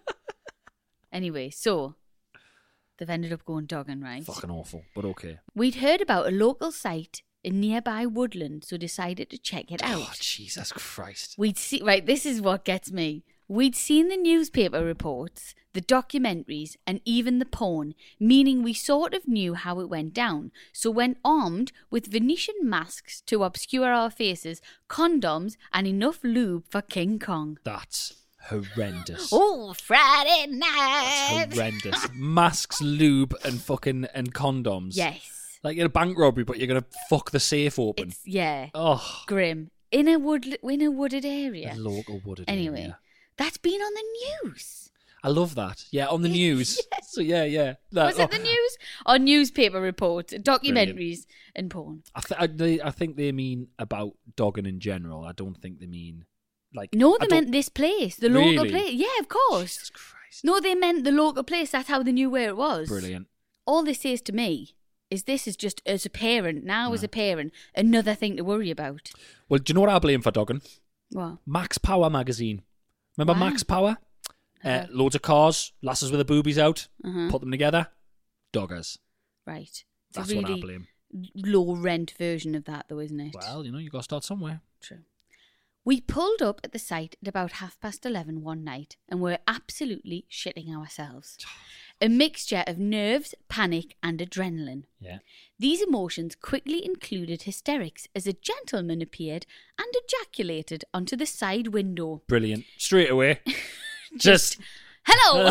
Anyway, so they've ended up going dogging, right?
Fucking awful, but okay.
We'd heard about a local site in nearby Woodland, so decided to check it out.
Oh Jesus Christ!
We'd see right. This is what gets me. We'd seen the newspaper reports, the documentaries, and even the porn, meaning we sort of knew how it went down. So went armed with Venetian masks to obscure our faces, condoms, and enough lube for King Kong.
That's horrendous.
Oh, Friday night.
That's horrendous. Masks, lube, and fucking and condoms.
Yes.
Like you're a bank robbery, but you're gonna fuck the safe open.
It's, yeah.
Oh,
Grim. In a wood, in a wooded area.
a local wooded
Anyway,
area.
that's been on the news.
I love that. Yeah, on the news. So yeah, yeah. That-
Was it
oh,
the news? Or newspaper reports, documentaries, and porn?
I, th- I, they, I think they mean about dogging in general. I don't think they mean like.
No,
I
they
don't-
meant this place, the local
Really?
place. Yeah, of course.
Jesus Christ.
No, they meant the local place. That's how they knew where it was.
Brilliant.
All this says to me is this is just, as a parent, now as a parent, another thing to worry about.
Well, do you know what I blame for dogging?
What?
Max Power magazine. Remember
Wow.
Max Power? Uh,
Uh-huh.
loads of cars, lasses with the boobies out,
Uh-huh.
put them together, doggers.
Right. It's
That's
a
what I
really
blame.
low rent version of that, though, isn't it?
Well, you know, you got to start somewhere.
True. We pulled up at the site at about half past eleven one night and were absolutely shitting ourselves. A mixture of nerves, panic and adrenaline.
Yeah.
These emotions quickly included hysterics as a gentleman appeared and ejaculated onto the side window.
Brilliant. Straight away. Just...
Hello!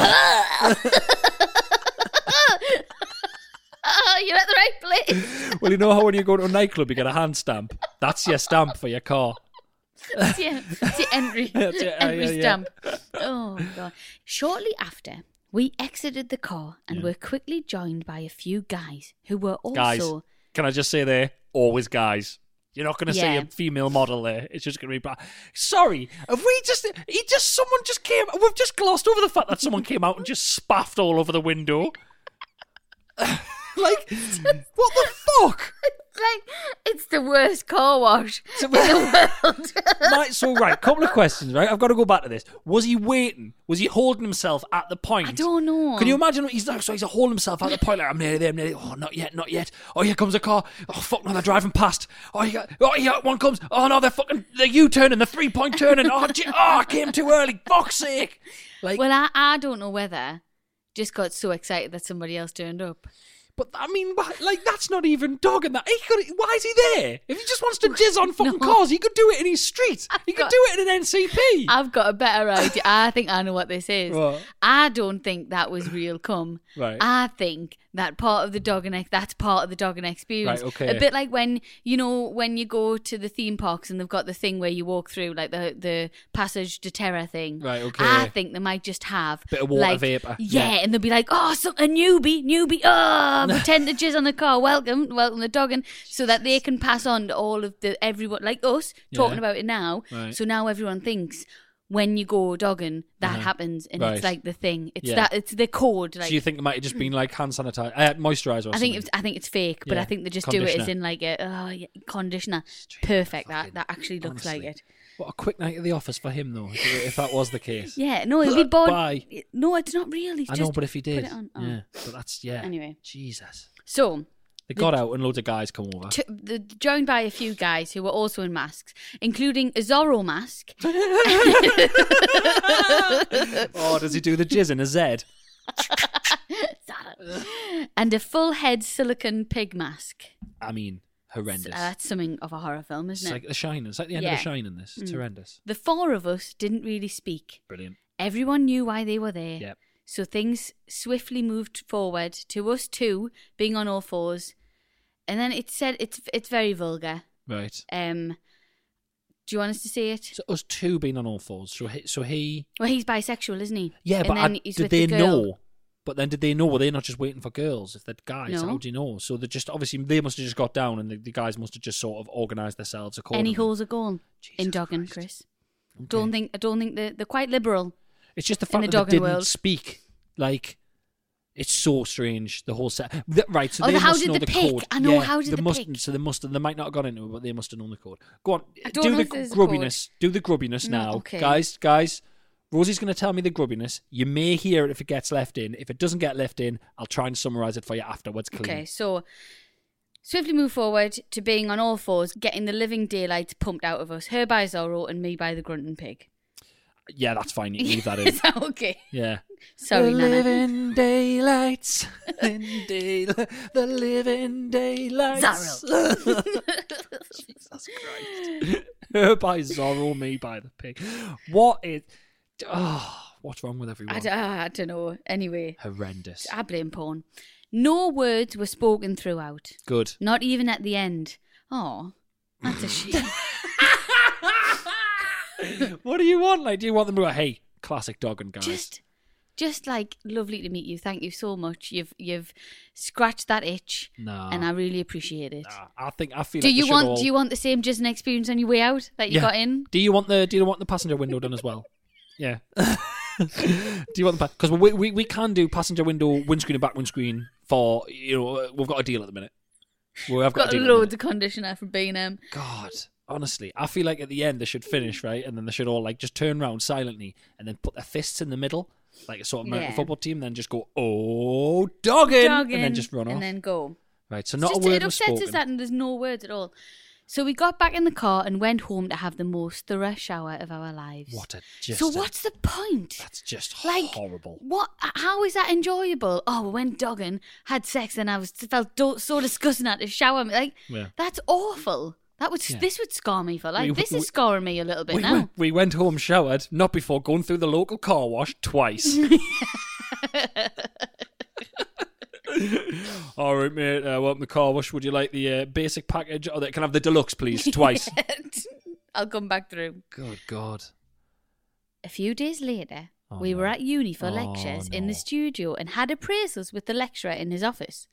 You're at the right place.
Well, you know how when you go to a nightclub you get a hand stamp? That's your stamp for your car.
That's your, that's your entry,
That's your- uh,
entry
yeah, yeah.
stamp. Oh, God. Shortly after, we exited the car and
Yeah.
were quickly joined by a few guys who were also...
Guys, can I just say there, always guys. You're not going to
Yeah.
see a female model there. It's just going to be bad. Sorry, have we just... He just... Someone just came... We've just glossed over the fact that someone came out and just spaffed all over the window. Like, what the fuck?
Like, it's the worst car wash in the world.
Right, so, right, couple of questions, right? I've got to go back to this. Was he waiting? Was he holding himself at the point?
I don't know.
Can you imagine? He's like, so he's holding himself at the point, like, I'm nearly there, I'm nearly there. Oh, not yet, not yet. Oh, here comes a car. Oh, fuck, no, they're driving past. Oh, yeah, oh, yeah, one comes. Oh, no, they're fucking, they're U-turning, the three-point turning. Oh, gee, oh, I came too early. Fuck's sake. Like,
Well, I, I don't know whether just got so excited that somebody else turned up.
but, I mean, why- like, that's not even dogging that. He could, why is he there? If he just wants to jizz on fucking
No.
cars, he could do it in his street. He could
got-
do it in an N C P.
I've got a better idea. I think I know what this is.
What?
I don't think that was real cum.
Right.
I think that part of the dogging ex- that's part of the dogging experience.
Right, okay.
A bit like when, you know, when you go to the theme parks and they've got the thing where you walk through, like the, the Passage de Terror thing.
Right, okay.
I think they might just have...
Bit of water
like,
vapour.
Yeah,
Yeah.
and they'll be like, oh, so, a newbie, newbie, oh, pretend to jizz on the car, welcome, welcome the dogging, so that they can pass on to all of the, everyone, like us, talking
Yeah.
about it now.
Right.
So now everyone thinks... When you go dogging, that
Uh-huh.
happens, and
Right.
it's like the thing. It's
Yeah.
that. It's the code. Like
So you think it might have just been like hand sanitizer, uh, moisturizer or
I think
something?
it's, I think it's fake, but
Yeah.
I think they just do it as
Conditioner.
in like a oh, yeah, conditioner. Perfect. That that actually looks
honestly.
like it.
What a quick night at the office for him, though, if if that was the case.
Yeah. No, it'll be bored.
Bye.
No, it's not real. He's
I
just
know, but if he did,
put it on. Oh.
yeah. But that's, yeah.
Anyway.
Jesus.
So
They got out and loads of guys come over.
t- the, joined by a few guys who were also in masks, including a Zorro mask.
Oh, does he do the jizz in a Z?
And a full head silicone pig mask.
I mean, horrendous.
Uh, that's something of a horror film,
it's
isn't
like
it?
The Shining. It's like the end
Yeah.
of The Shining, this. It's
Mm.
horrendous.
The four of us didn't really speak.
Brilliant.
Everyone knew why they were there.
Yep.
So things swiftly moved forward to us two being on all fours. And then it said it's it's very vulgar.
Right.
Um do you want us to see it?
So us two being on all fours. So he... So he
Well, he's bisexual, isn't he?
yeah,
and
but
then
I,
he's
did
with
they
the girl.
know? But then did they know? Were they not just waiting for girls? If they're guys,
No.
how do you know? So they just... Obviously, they must have just got down and the, the guys must have just sort of organised themselves accordingly.
Any holes are gone
Jesus
in dogging,
Christ.
Chris.
Okay.
Don't think I don't think they're they're quite liberal.
It's just the
in
fact
the
that they
dogging
didn't
world.
speak. Like, it's so strange. The whole set. The, right. So
Oh,
they
the- how
must
did
know
the
the
pick?
code.
I know,
Yeah,
how did
they
the
must,
pick?
So they must. They might not have gone into it, but they must have known the code. Go on.
I don't
do
know
the
if there's a
grubbiness. Do the grubbiness
No,
now,
okay.
guys. Guys. Rosie's going to tell me the grubbiness. You may hear it if it gets left in. If it doesn't get left in, I'll try and summarise it for you afterwards. Clean.
Okay, so swiftly move forward to being on all fours, getting the living daylights pumped out of us. Her by Zorro and me by the grunting pig.
Yeah, that's fine. You can leave that in.
Is that okay?
Yeah.
Sorry,
the
Nana.
living daylights. in dayli- the living daylights. Jesus Christ. Her by Zorro, me by the pig. What is... Oh, what's wrong with everyone?
I, d- I don't know. Anyway,
Horrendous.
I blame porn. No words were spoken throughout.
Good.
Not even at the end. Oh, that's a shame.
What do you want? Like, do you want them to go, hey, classic dogging, guys?
Just, just like lovely to meet you. Thank you so much. You've you've scratched that itch,
No.
and I really appreciate it.
Nah, I think I feel
Do
like
you
they should
want
all-
Do you want the same just an experience on your way out that you
Yeah.
got in?
Do you want the Do you want the passenger window done as well? Yeah. Do you want the because we, we we can do passenger window windscreen and back windscreen for you know we've got a deal at the minute. We have got,
Got
a deal at the
loads
minute.
of conditioner from B and M.
God, honestly, I feel like at the end they should finish right, and then they should all like just turn around silently and then put their fists in the middle, like a sort of American
Yeah.
football team, and then just go oh dogging,
Jogging,
and then just run off.
and then go.
Right, so
It's
not
just,
a word
it
was
upsets
spoken.
us that and there's no words at all. So we got back in the car and went home to have the most thorough shower of our lives.
What a just
So
a-
what's the point?
That's just
Like,
horrible.
What? How is that enjoyable? Oh, we went dogging, had sex, and I was felt do- so disgusting. I had to shower me. Like,
Yeah.
that's awful. That would
Yeah.
this would scar me for life.
We-
this
we-
is scarring me a little bit
We
now.
went, we went home, showered, not before going through the local car wash twice. All right, mate. Uh, welcome to the car wash. Would you like the uh, basic package? Or the, can I have the deluxe, please? Twice.
I'll come back through.
Good God.
A few days later,
Oh,
we
no.
were at uni for
Oh,
lectures in the
no.
studio and had appraisals with the lecturer in his office.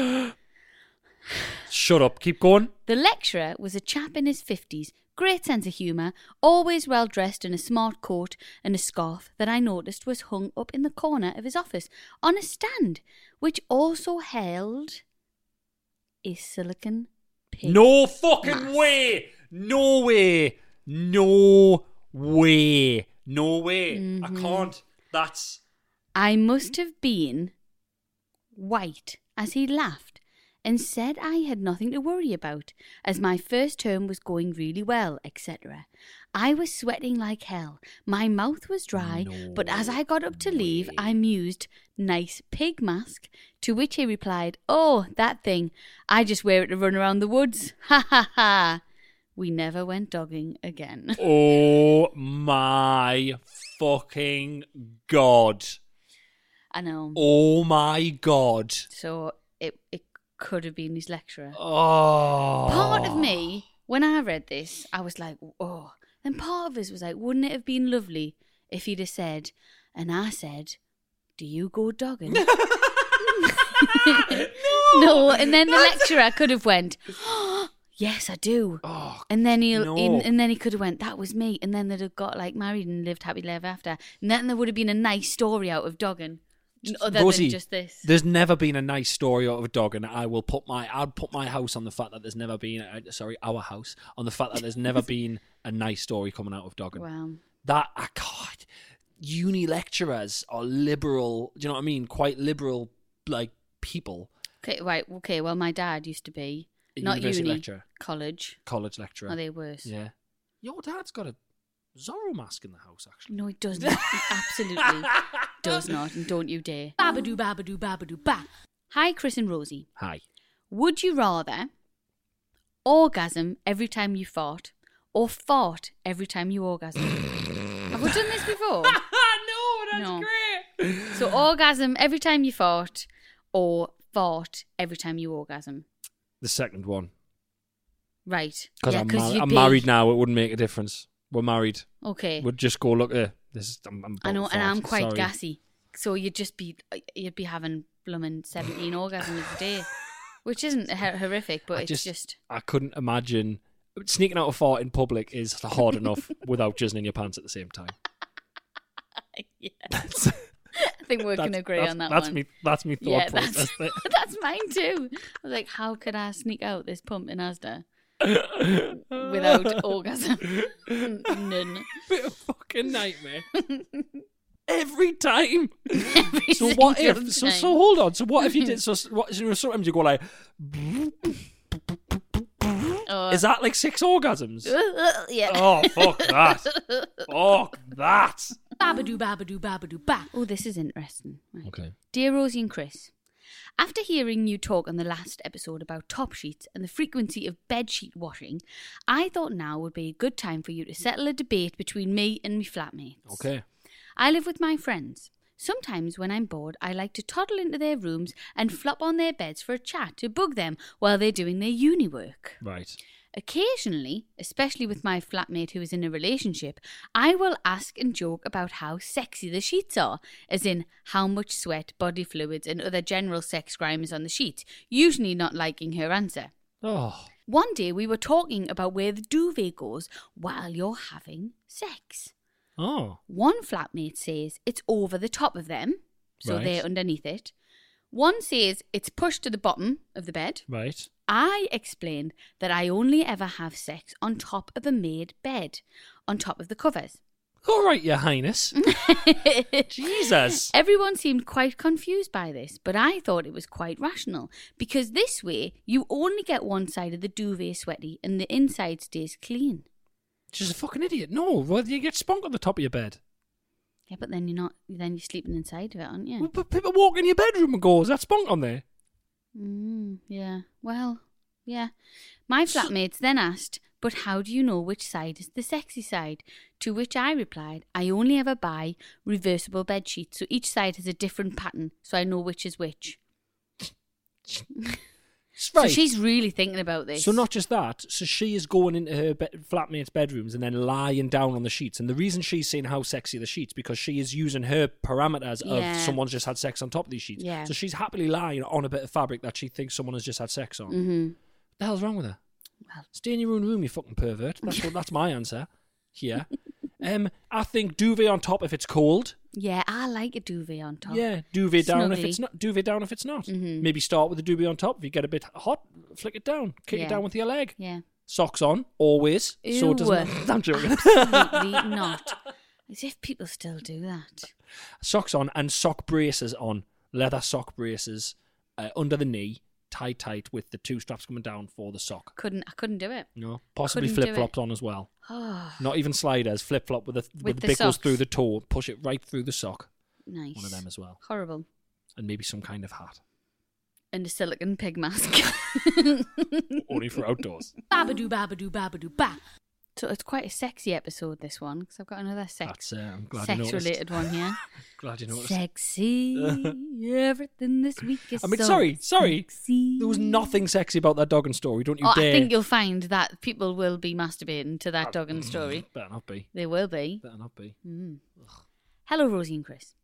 Shut up. Keep going.
The lecturer was a chap in his fifties, great sense of humour, always well dressed in a smart coat and a scarf that I noticed was hung up in the corner of his office on a stand, which also held a silicon pig.
No fucking
mask.
way. No way. No way. No way.
Mm-hmm.
I can't. That's.
I must have been white as he laughed and said I had nothing to worry about, as my first term was going really well, et cetera. I was sweating like hell. My mouth was dry,
No
but as I got up to leave,
way.
I mused, nice pig mask, to which he replied, oh, that thing. I just wear it to run around the woods. Ha ha ha. We never went dogging again.
Oh my fucking God.
I know.
Oh my God.
So it, it could have been his lecturer.
Oh.
Part of me, when I read this, I was like, oh. Then part of us was like, wouldn't it have been lovely if he'd have said, and I said, do you go dogging? no. no. And then the lecturer could have went, oh, yes, I do.
Oh,
and then he'll,
no.
in, and then he could have went, that was me. And then they'd have got like married and lived happily ever after. And then there would have been a nice story out of dogging. Other
Rosie,
than just this.
There's never been a nice story out of a dog, and I will put my I'd put my house on the fact that there's never been a, sorry our house on the fact that there's never been a nice story coming out of dogging.
Wow.
That I God, uni lecturers are liberal. Do you know what I mean? Quite liberal, like people.
Okay, right. Okay, well, my dad used to be
A
not
university
uni,
lecturer.
college.
College lecturer.
Are they worse?
Yeah. Your dad's got a Zorro mask in the house, actually.
No, it does not. It absolutely does not. And don't you dare.
Babadoo, babadoo, babadoo, ba.
Hi, Chris and Rosie.
Hi.
Would you rather orgasm every time you fart or fart every time you orgasm? Have we done this before?
no, that's
No.
great.
So orgasm every time you fart or fart every time you orgasm.
The second one.
Right.
Because
yeah,
I'm,
'cause
mar-
you'd
I'm
be-
married now, it wouldn't make a difference. We're married.
Okay.
We'd just go, look there. This is, I'm, I'm
I know,
about
and
to
I'm
fart,
quite
sorry.
gassy. So you'd just be, you'd be having blooming seventeen orgasms a day, which isn't ho- horrific, but
I
it's
just,
just,
I couldn't imagine sneaking out a fart in public is hard enough without jizzing in your pants at the same time.
yeah.
That's,
I think we can
that's-
agree
that's-
on that
that's
one.
Me, that's me thought
Yeah,
process.
that's,
there.
that's mine too. I was like, how could I sneak out this pump in Asda without orgasm? None.
Bit of fucking nightmare. Every time.
Every
So what
single
if? So,
time.
so hold on. So what if you did? So what? You know, sometimes you go like.
Oh.
Is that like six orgasms?
yeah.
Oh fuck that! Fuck that!
Babadoo, babadoo, babadoo, ba.
Oh, this is interesting. Right.
Okay.
Dear Rosie and Chris, after hearing you talk on the last episode about top sheets and the frequency of bed sheet washing, I thought now would be a good time for you to settle a debate between me and my flatmates.
Okay.
I live with my friends. Sometimes when I'm bored, I like to toddle into their rooms and flop on their beds for a chat to bug them while they're doing their uni work.
Right.
Occasionally, especially with my flatmate who is in a relationship, I will ask and joke about how sexy the sheets are, as in how much sweat, body fluids and other general sex grime is on the sheets, usually not liking her answer.
Oh.
One day we were talking about where the duvet goes while you're having sex.
Oh.
One flatmate says it's over the top of them, so
Right.
they're underneath it. One says it's pushed to the bottom of the bed.
Right.
I explained that I only ever have sex on top of a made bed, on top of the covers.
All right, Your Highness. Jesus.
Everyone seemed quite confused by this, but I thought it was quite rational, because this way you only get one side of the duvet sweaty and the inside stays clean.
She's a fucking idiot. No, well, you get spunk on the top of your bed.
Yeah, but then you're not. Then you're sleeping inside of it, aren't you?
Well, but people walk in your bedroom and go, "Is that spunk on there?"
Mm, yeah. Well, yeah. My flatmates then asked, "But how do you know which side is the sexy side?" To which I replied, "I only ever buy reversible bed sheets, so each side has a different pattern, so I know which is which."
Right.
So she's really thinking about this.
So not just that, so she is going into her be- flatmates' bedrooms and then lying down on the sheets. And the reason she's saying how sexy are the sheets, because she is using her parameters
Yeah.
of someone's just had sex on top of these sheets.
Yeah.
So she's happily lying on a bit of fabric that she thinks someone has just had sex on.
Mm-hmm.
What the hell's wrong with her?
Well.
Stay in your own room, you fucking pervert. That's what. That's my answer here. um, I think duvet on top if it's cold.
Yeah, I like a duvet on top.
Yeah, duvet down if
Snuggly.
it's not. Duvet down if it's not.
Mhm.
Maybe start with the duvet on top. If you get a bit hot, flick it down. Kick
Yeah.
it down with your leg.
Yeah.
Socks on, always. So it doesn't.
Ew.
I'm joking.
Absolutely not. As if people still do that.
Socks on and sock braces on. Leather sock braces uh, under the knee, tight, tight with the two straps coming down for the sock.
Couldn't I couldn't do it.
No, possibly
Couldn't do
flip flops on as well.
Oh,
Not even sliders. Flip flop with the with,
With
the
the
bit goes
socks.
through the toe. Push it right through the sock.
nice.
One of them as well,
Horrible.
and maybe some kind of hat.
And a silicon pig mask.
Only for outdoors.
Babadoo, babadoo, babadoo, ba. So it's quite a sexy episode, this one, because I've got another sex,
That's. Uh, I'm glad you noticed.
sex-related one here.
Glad you noticed.
Sexy, everything this week is
I mean,
so
sorry, sorry.
sexy.
There was nothing sexy about that dog and story. Don't you
Oh,
dare.
I think you'll find that people will be masturbating to that dog
Uh,
and story.
Better not be.
They will be.
Better not be.
Mm. Hello, Rosie and Chris.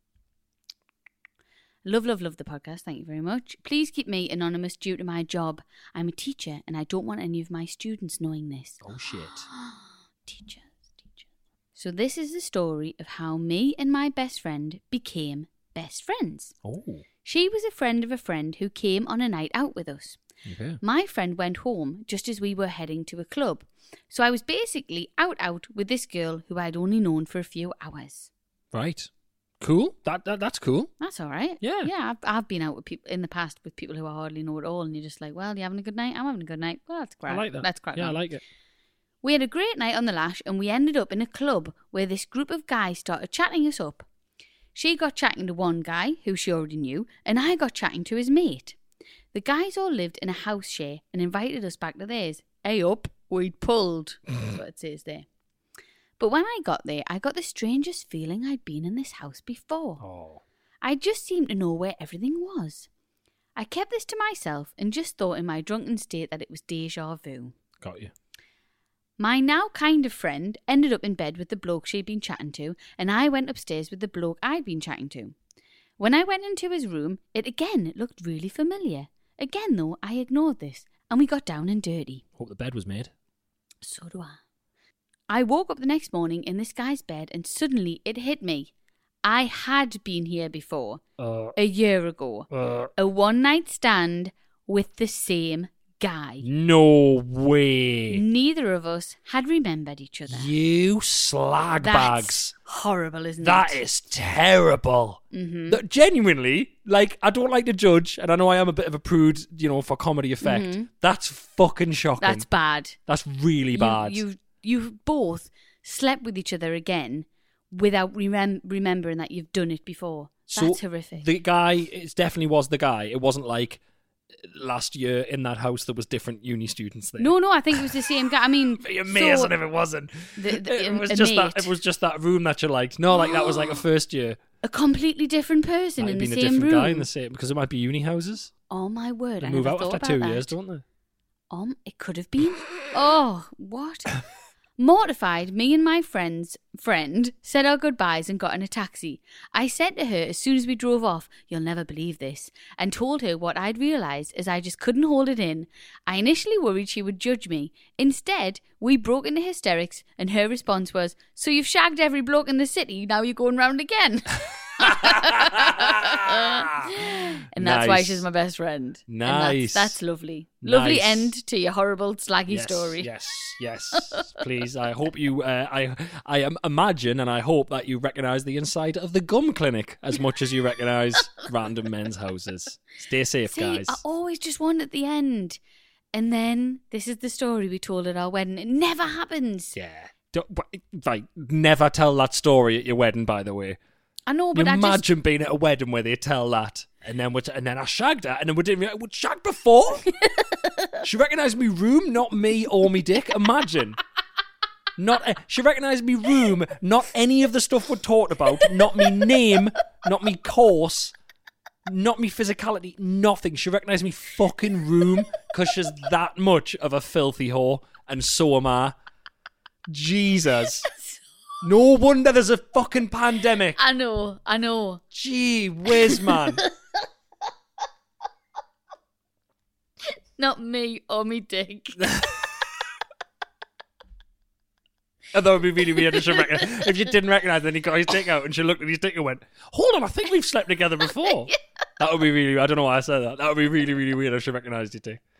Love, love, love the podcast. Thank you very much. Please keep me anonymous due to my job. I'm a teacher and I don't want any of my students knowing this.
Oh shit.
Teachers, teachers. So this is the story of how me and my best friend became best friends.
Oh.
She was a friend of a friend who came on a night out with us.
Okay.
My friend went home just as we were heading to a club. So I was basically out out with this girl who I'd only known for a few hours.
Right. Cool. That, that that's cool.
That's all right.
Yeah.
Yeah, I've, I've been out with people in the past with people who I hardly know at all, and you're just like, well, you having a good night? I'm having a good night. Well, that's great.
I like that.
That's great.
Yeah, I like it.
We had a great night on the Lash, and we ended up in a club where this group of guys started chatting us up. She got chatting to one guy who she already knew, and I got chatting to his mate. The guys all lived in a house share and invited us back to theirs. Hey up, we'd pulled. That's what it says there. But when I got there, I got the strangest feeling I'd been in this house before.
Oh.
I just seemed to know where everything was. I kept this to myself and just thought in my drunken state that it was deja vu.
Got you.
My now kind of friend ended up in bed with the bloke she'd been chatting to, and I went upstairs with the bloke I'd been chatting to. When I went into his room, it again looked really familiar. Again, though, I ignored this, and we got down and dirty.
Hope the bed was made.
So do I. I woke up the next morning in this guy's bed, and suddenly it hit me. I had been here before,
Uh,
a year ago.
uh,
A one-night stand with the same guy.
no way.
Neither of us had remembered each other.
You slag
That's
bags.
horrible, isn't
That
it?
is terrible.
Mm-hmm.
That- genuinely, like, I don't like to judge, and I know I am a bit of a prude, you know, for comedy effect.
Mhm.
That's fucking shocking.
That's bad.
That's really
You-
bad.
You, you both slept with each other again without remem- remembering that you've done it before. That's
so
horrific.
The guy, it definitely was the guy. It wasn't like last year in that house there was different uni students there.
No, no, I think it was the same guy. I mean,
Be amazing
so-
if it wasn't.
The- the-
it was
a
just
mate.
that. It was just that room that you liked. No, like that was like a first year.
a completely different person
Might
in
have
the
been a
same
different
room.
guy in the same because it might be uni houses.
Oh my word!
They
I
move
never
out
thought
after
about
two
that.
years, don't they?
Um, it could have been. Oh, what? Mortified, me and my friend's friend said our goodbyes and got in a taxi. I said to her as soon as we drove off, "You'll never believe this," and told her what I'd realised as I just couldn't hold it in. I initially worried she would judge me. Instead, we broke into hysterics and her response was, "So you've shagged every bloke in the city, now you're going round again?" And that's why
Nice.
she's my best friend. And
Nice.
that's, that's lovely. Lovely
Nice.
end to your horrible slaggy
yes,
story.
Yes, yes, please. I hope you. Uh, I I um, imagine and I hope that you recognise the inside of the gum clinic as much as you recognise random men's houses. Stay safe,
See,
guys.
I always just want at the end. And then this is the story we told at our wedding. It never happens.
Yeah. Don't, but, like, never tell that story at your wedding. By the way,
I know, but
you
I
imagine
just...
being at a wedding where they tell that, and then we and then I shagged her, and then we didn't. re- We shagged before. She recognised me room, not me or me dick. Imagine. Not uh, she recognised me room, not any of the stuff we talked about, not me name, not me course, not me physicality, nothing. She recognised me fucking room because she's that much of a filthy whore, and so am I. Jesus. No wonder there's a fucking pandemic.
I know, I know.
Gee whiz, man.
Not me or me dick.
And that would be really weird if, she recognize, if you didn't recognise, then he got his dick out and she looked at his dick and went, hold on, I think we've slept together before. Yeah. That would be really, I don't know why I said that. That would be really, really weird if she recognised your dick.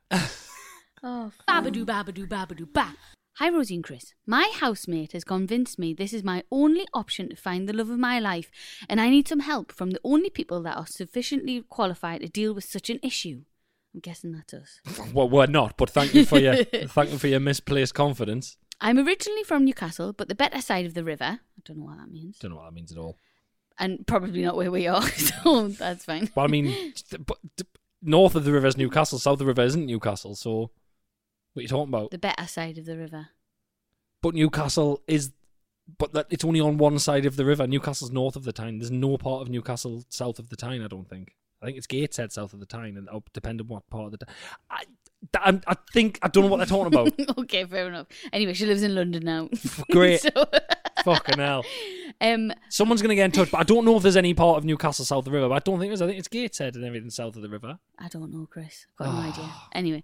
Oh, babadoo, babadoo, babadoo, ba. Hi, Rosie and Chris. My housemate has convinced me this is my only option to find the love of my life, and I need some help from the only people that are sufficiently qualified to deal with such an issue. I'm guessing that's us.
Well, we're not, but thank you for your thank you for your misplaced confidence.
I'm originally from Newcastle, but the better side of the river. I don't know what that means.
Don't know what that means at all.
And probably not where we are, so that's fine.
Well, I mean, but north of the river is Newcastle, south of the river isn't Newcastle, so what are you talking about?
The better side of the river.
But Newcastle is, but that it's only on one side of the river. Newcastle's north of the Tyne. There's no part of Newcastle south of the Tyne, I don't think. I think it's Gateshead south of the Tyne, and it'll depend on what part of the Tyne. I, I, I think, I don't know what they're talking about.
Okay, fair enough. Anyway, she lives in London now.
Great.
So...
Fucking hell.
Um,
Someone's going to get in touch, but I don't know if there's any part of Newcastle south of the river, but I don't think there's. I think it's Gateshead and everything south of the river.
I don't know, Chris. I've got no idea. Anyway,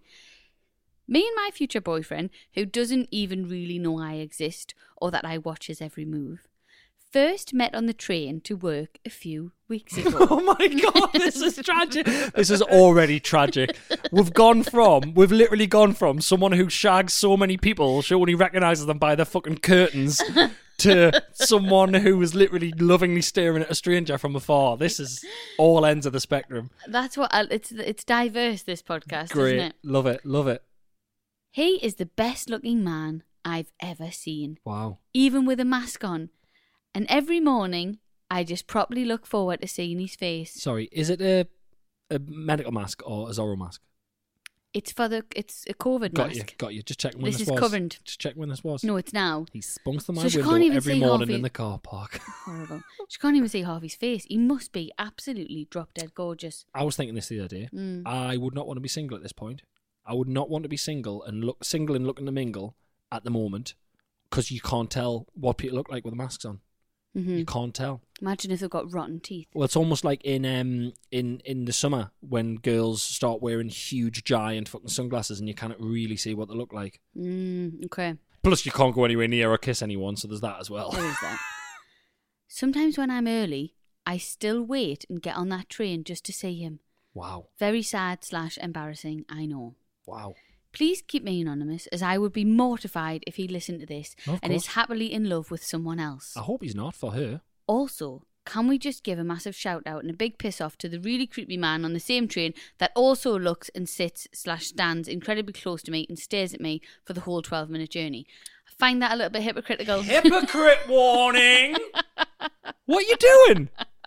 me and my future boyfriend, who doesn't even really know I exist or that I watch his every move, first met on the train to work a few weeks ago.
Oh my God, this is tragic. This is already tragic. We've gone from, we've literally gone from someone who shags so many people, she only recognises them by their fucking curtains, to someone who is literally lovingly staring at a stranger from afar. This is all ends of the spectrum.
That's what, I, it's it's diverse, this podcast,
Great.
isn't it?
Love it, love it.
He is the best looking man I've ever seen.
Wow.
Even with a mask on. And every morning, I just properly look forward to seeing his face.
Sorry, is it a a medical mask or a Zorro mask?
It's for the, it's a COVID
Got
mask.
you, got you. Just check when
This
this,
is
was.
current.
Just check when this was.
No, it's now.
He spunks through my
So she
window
can't even
every
see
morning
half
in
it.
the car park.
Horrible. She can't even see half his face. He must be absolutely drop dead gorgeous.
I was thinking this the other day.
Mm.
I would not want to be single at this point. I would not want to be single and look single and looking to mingle at the moment because you can't tell what people look like with masks on.
Mm-hmm.
You can't tell.
Imagine if they've got rotten teeth.
Well, it's almost like in um in in the summer when girls start wearing huge giant fucking sunglasses and you can't really see what they look like.
Mm, okay.
Plus, you can't go anywhere near or kiss anyone, so there's that as well.
There is that. Sometimes when I'm early, I still wait and get on that train just to see him.
Wow.
Very sad slash embarrassing, I know.
Wow.
Please keep me anonymous, as I would be mortified if he listened to this
Of
and is
course.
happily in love with someone else.
I hope he's not for her.
Also, can we just give a massive shout out and a big piss off to the really creepy man on the same train that also looks and sits slash stands incredibly close to me and stares at me for the whole twelve minute journey. I find that a little bit hypocritical.
Hypocrite warning! What are you doing?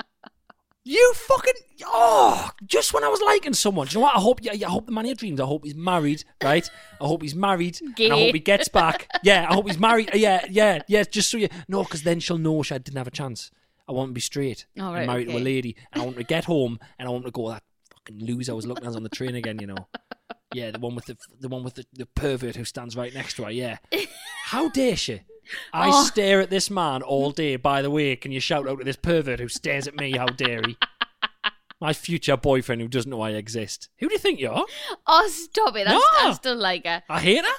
You fucking oh! Just when I was liking someone, do you know what? I hope, yeah, I hope the man of your dreams. I hope he's married, right? I hope he's married,
Gay.
and I hope he gets back. Yeah, I hope he's married. Yeah, yeah, yeah. Just so you no, because then she'll know she didn't have a chance. I want to be straight.
All right,
I'm married
okay.
to a lady, and I want to get home, and I want to go. That fucking loser I was looking at on the train again. You know, yeah, the one with the the one with the, the pervert who stands right next to her. Yeah, how dare she? I
Oh.
stare at this man all day. By the way, can you shout out to this pervert who stares at me? How dare he? My future boyfriend who doesn't know I exist. Who do you think you are?
Oh, stop it. I,
No.
st- I still like her.
I hate her.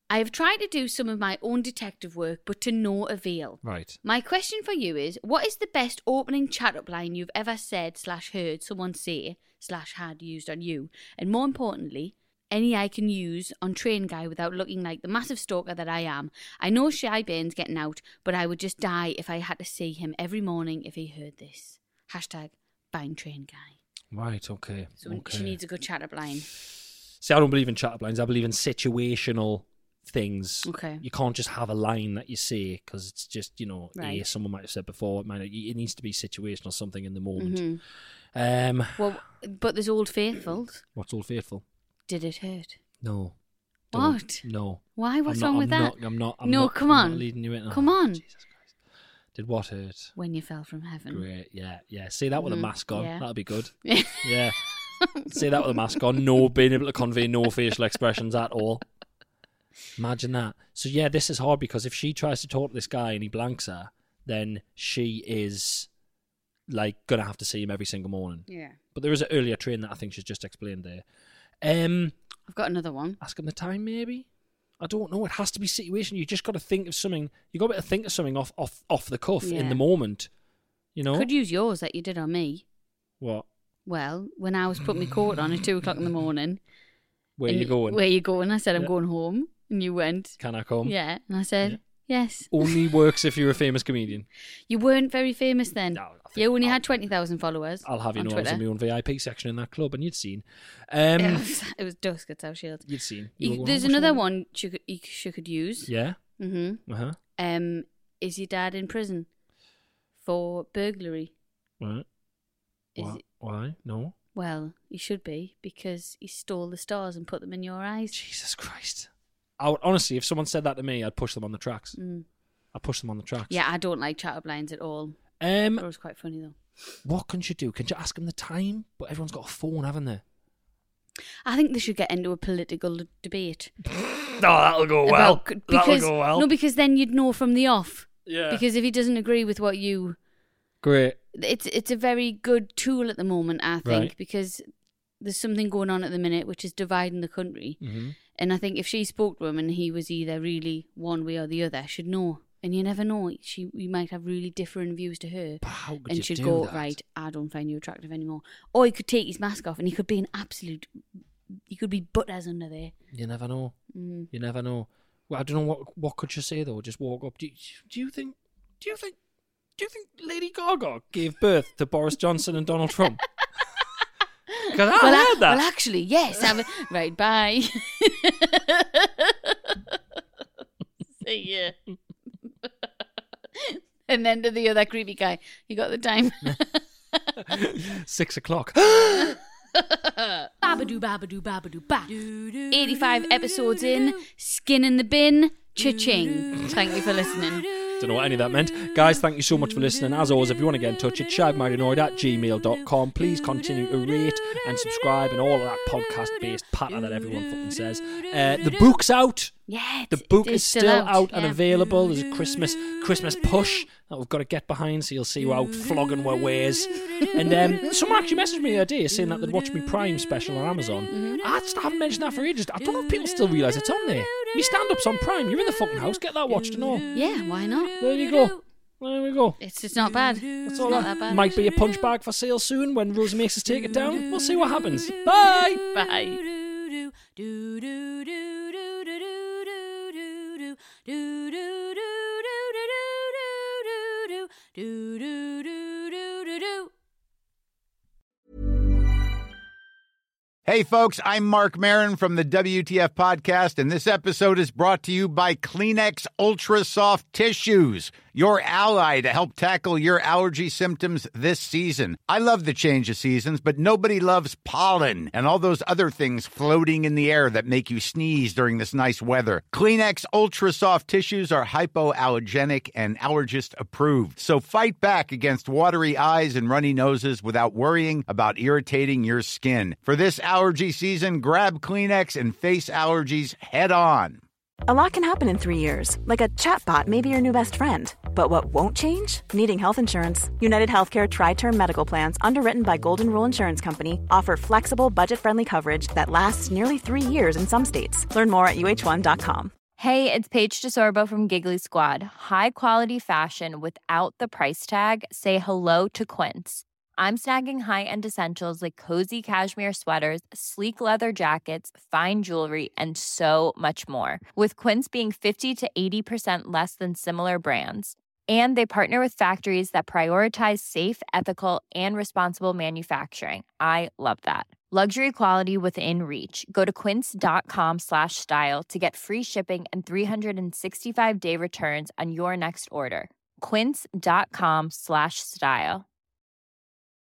I have tried to do some of my own detective work, but to no avail.
Right.
My question for you is, what is the best opening chat-up line you've ever said slash heard someone say slash had used on you? And more importantly, any I can use on Train Guy without looking like the massive stalker that I am. I know Shy Bane's getting out, but I would just die if I had to see him every morning if he heard this. Hashtag bang Train Guy.
Right, okay.
So
okay.
she needs a good chat-up line.
See, I don't believe in chat-up lines. I believe in situational things.
Okay.
You can't just have a line that you say because it's just, you know,
Right.
A, someone might have said before, it, might, it needs to be situational, something in the moment.
Mm-hmm.
Um,
Well, but there's Old Faithfuls.
What's Old Faithful?
Did it hurt?
No. Don't.
What?
No.
Why? What's
I'm
wrong
not,
with
I'm
that?
Not, I'm not. I'm
no,
not,
come
I'm
on.
not leading you in. Oh,
Come on.
Jesus Christ. Did what hurt?
When you fell from heaven.
Great. Yeah, yeah. See that with
Mhm.
a mask on.
Yeah.
That'll be good. Yeah. See that with a mask on. No, being able to convey no facial expressions at all. Imagine that. So yeah, this is hard because if she tries to talk to this guy and he blanks her, then she is like gonna have to see him every single morning.
Yeah.
But there is an earlier train that I think she's just explained there. Um,
I've got another one.
Ask him the time, maybe. I don't know. It has to be situation. You just got to think of something. You got to think of something off off off the cuff
Yeah.
in the moment. You know
Could use yours that you did on me.
what?
Well, when I was putting my coat on at two o'clock in the morning.
Where
and
you going?
Where you going? I said, I'm
Yeah.
going home. And you went,
Can I come?
yeah. And I said, yes.
Only works if you're a famous comedian.
You weren't very famous then.
No, I think
You only
I'll-
had twenty thousand followers.
I'll have you
on
know I was
Twitter.
in my own V I P section in that club, and you'd seen. Um,
it, was, it was dusk at South Shields.
You'd seen.
You-
You were going,
there's
"Oh, what's
another
wrong?"
one she could, you, she could use.
Yeah.
Mm-hmm.
Uh huh.
Um, is your dad in prison for burglary?
Right.
Is
Why?
it,
Why? No.
well, he should be because he stole the stars and put them in your eyes.
Jesus Christ. I would, honestly, if someone said that to me, I'd push them on the tracks.
Mm.
I'd push them on the tracks.
Yeah, I don't like chat-up lines at all.
Um,
It was quite funny though.
what can you do? Can you ask them the time? But everyone's got a phone, haven't they?
I think they should get into a political debate.
No, that'll go well.
About-
that'll
because,
go well.
No, because then you'd know from the off.
Yeah.
Because if he doesn't agree with what you...
Great.
It's it's a very good tool at the moment, I think,
Right.
because there's something going on at the minute which is dividing the country.
Mm-hmm.
And I think if she spoke to him and he was either really one way or the other, she'd know. And you never know. She, you might have really different views to her.
But how could
and
you
she'd
do
go,
that?
right, I don't find you attractive anymore. Or he could take his mask off and he could be an absolute... He could be butt as under there.
You never know.
Mm.
You never know. Well, I don't know what what could you say though. Just walk up. Do you, do you think? Do you think? Do you think Lady Gaga gave birth to Boris Johnson and Donald Trump? Because I
well,
heard
I-
that.
well, actually, yes. I'm, right, bye. See ya. And then to the other creepy guy. You got the time?
Six o'clock.
Babadoo, babadoo, babadoo, ba. eighty-five episodes in, skin in the bin, cha-ching. Thank you for listening.
Don't know what any of that meant. Guys, thank you so much for listening. As always, if you want to get in touch, it's shagmarinoid at gmail dot com. Please continue to rate and subscribe and all of that podcast-based patter that everyone fucking says. Uh, the book's out.
Yeah,
The
it's-
book
it
is
is
still,
still
out,
out,
and
yeah.
available. There's a Christmas Christmas push that we've got to get behind, so you'll see how flogging we're ways. And um, someone actually messaged me the other day saying that they'd watch me Prime special on Amazon.
Mm-hmm.
I just haven't mentioned that for ages. I don't know if people still realise it's on there. Me stand-up's on Prime. You're in the fucking house. Get that watched and all.
Yeah, why not?
There you go. There we go.
It's it's not bad.
That's
It's
all
not
that.
that bad.
Might be a punch bag for sale soon when Rosie makes us take it down. We'll see what happens. Bye.
Bye.
Hey, folks, I'm Mark Maron from the W T F Podcast, and this episode is brought to you by Kleenex Ultra Soft Tissues, your ally to help tackle your allergy symptoms this season. I love the change of seasons, but nobody loves pollen and all those other things floating in the air that make you sneeze during this nice weather. Kleenex Ultra Soft Tissues are hypoallergenic and allergist approved, so fight back against watery eyes and runny noses without worrying about irritating your skin. For this allergy season, grab Kleenex and face allergies head on.
A lot can happen in three years, like a chatbot may be your new best friend. But what won't change? Needing health insurance. United Healthcare Tri-Term Medical Plans, underwritten by Golden Rule Insurance Company, offer flexible, budget-friendly coverage that lasts nearly three years in some states. Learn more at U H one dot com.
Hey, it's Paige DeSorbo from Giggly Squad. High quality fashion without the price tag. Say hello to Quince. I'm snagging high-end essentials like cozy cashmere sweaters, sleek leather jackets, fine jewelry, and so much more. With Quince being fifty to eighty percent less than similar brands. And they partner with factories that prioritize safe, ethical, and responsible manufacturing. I love that. Luxury quality within reach. Go to quince.com slash style to get free shipping and three sixty-five day returns on your next order. Quince.com slash style.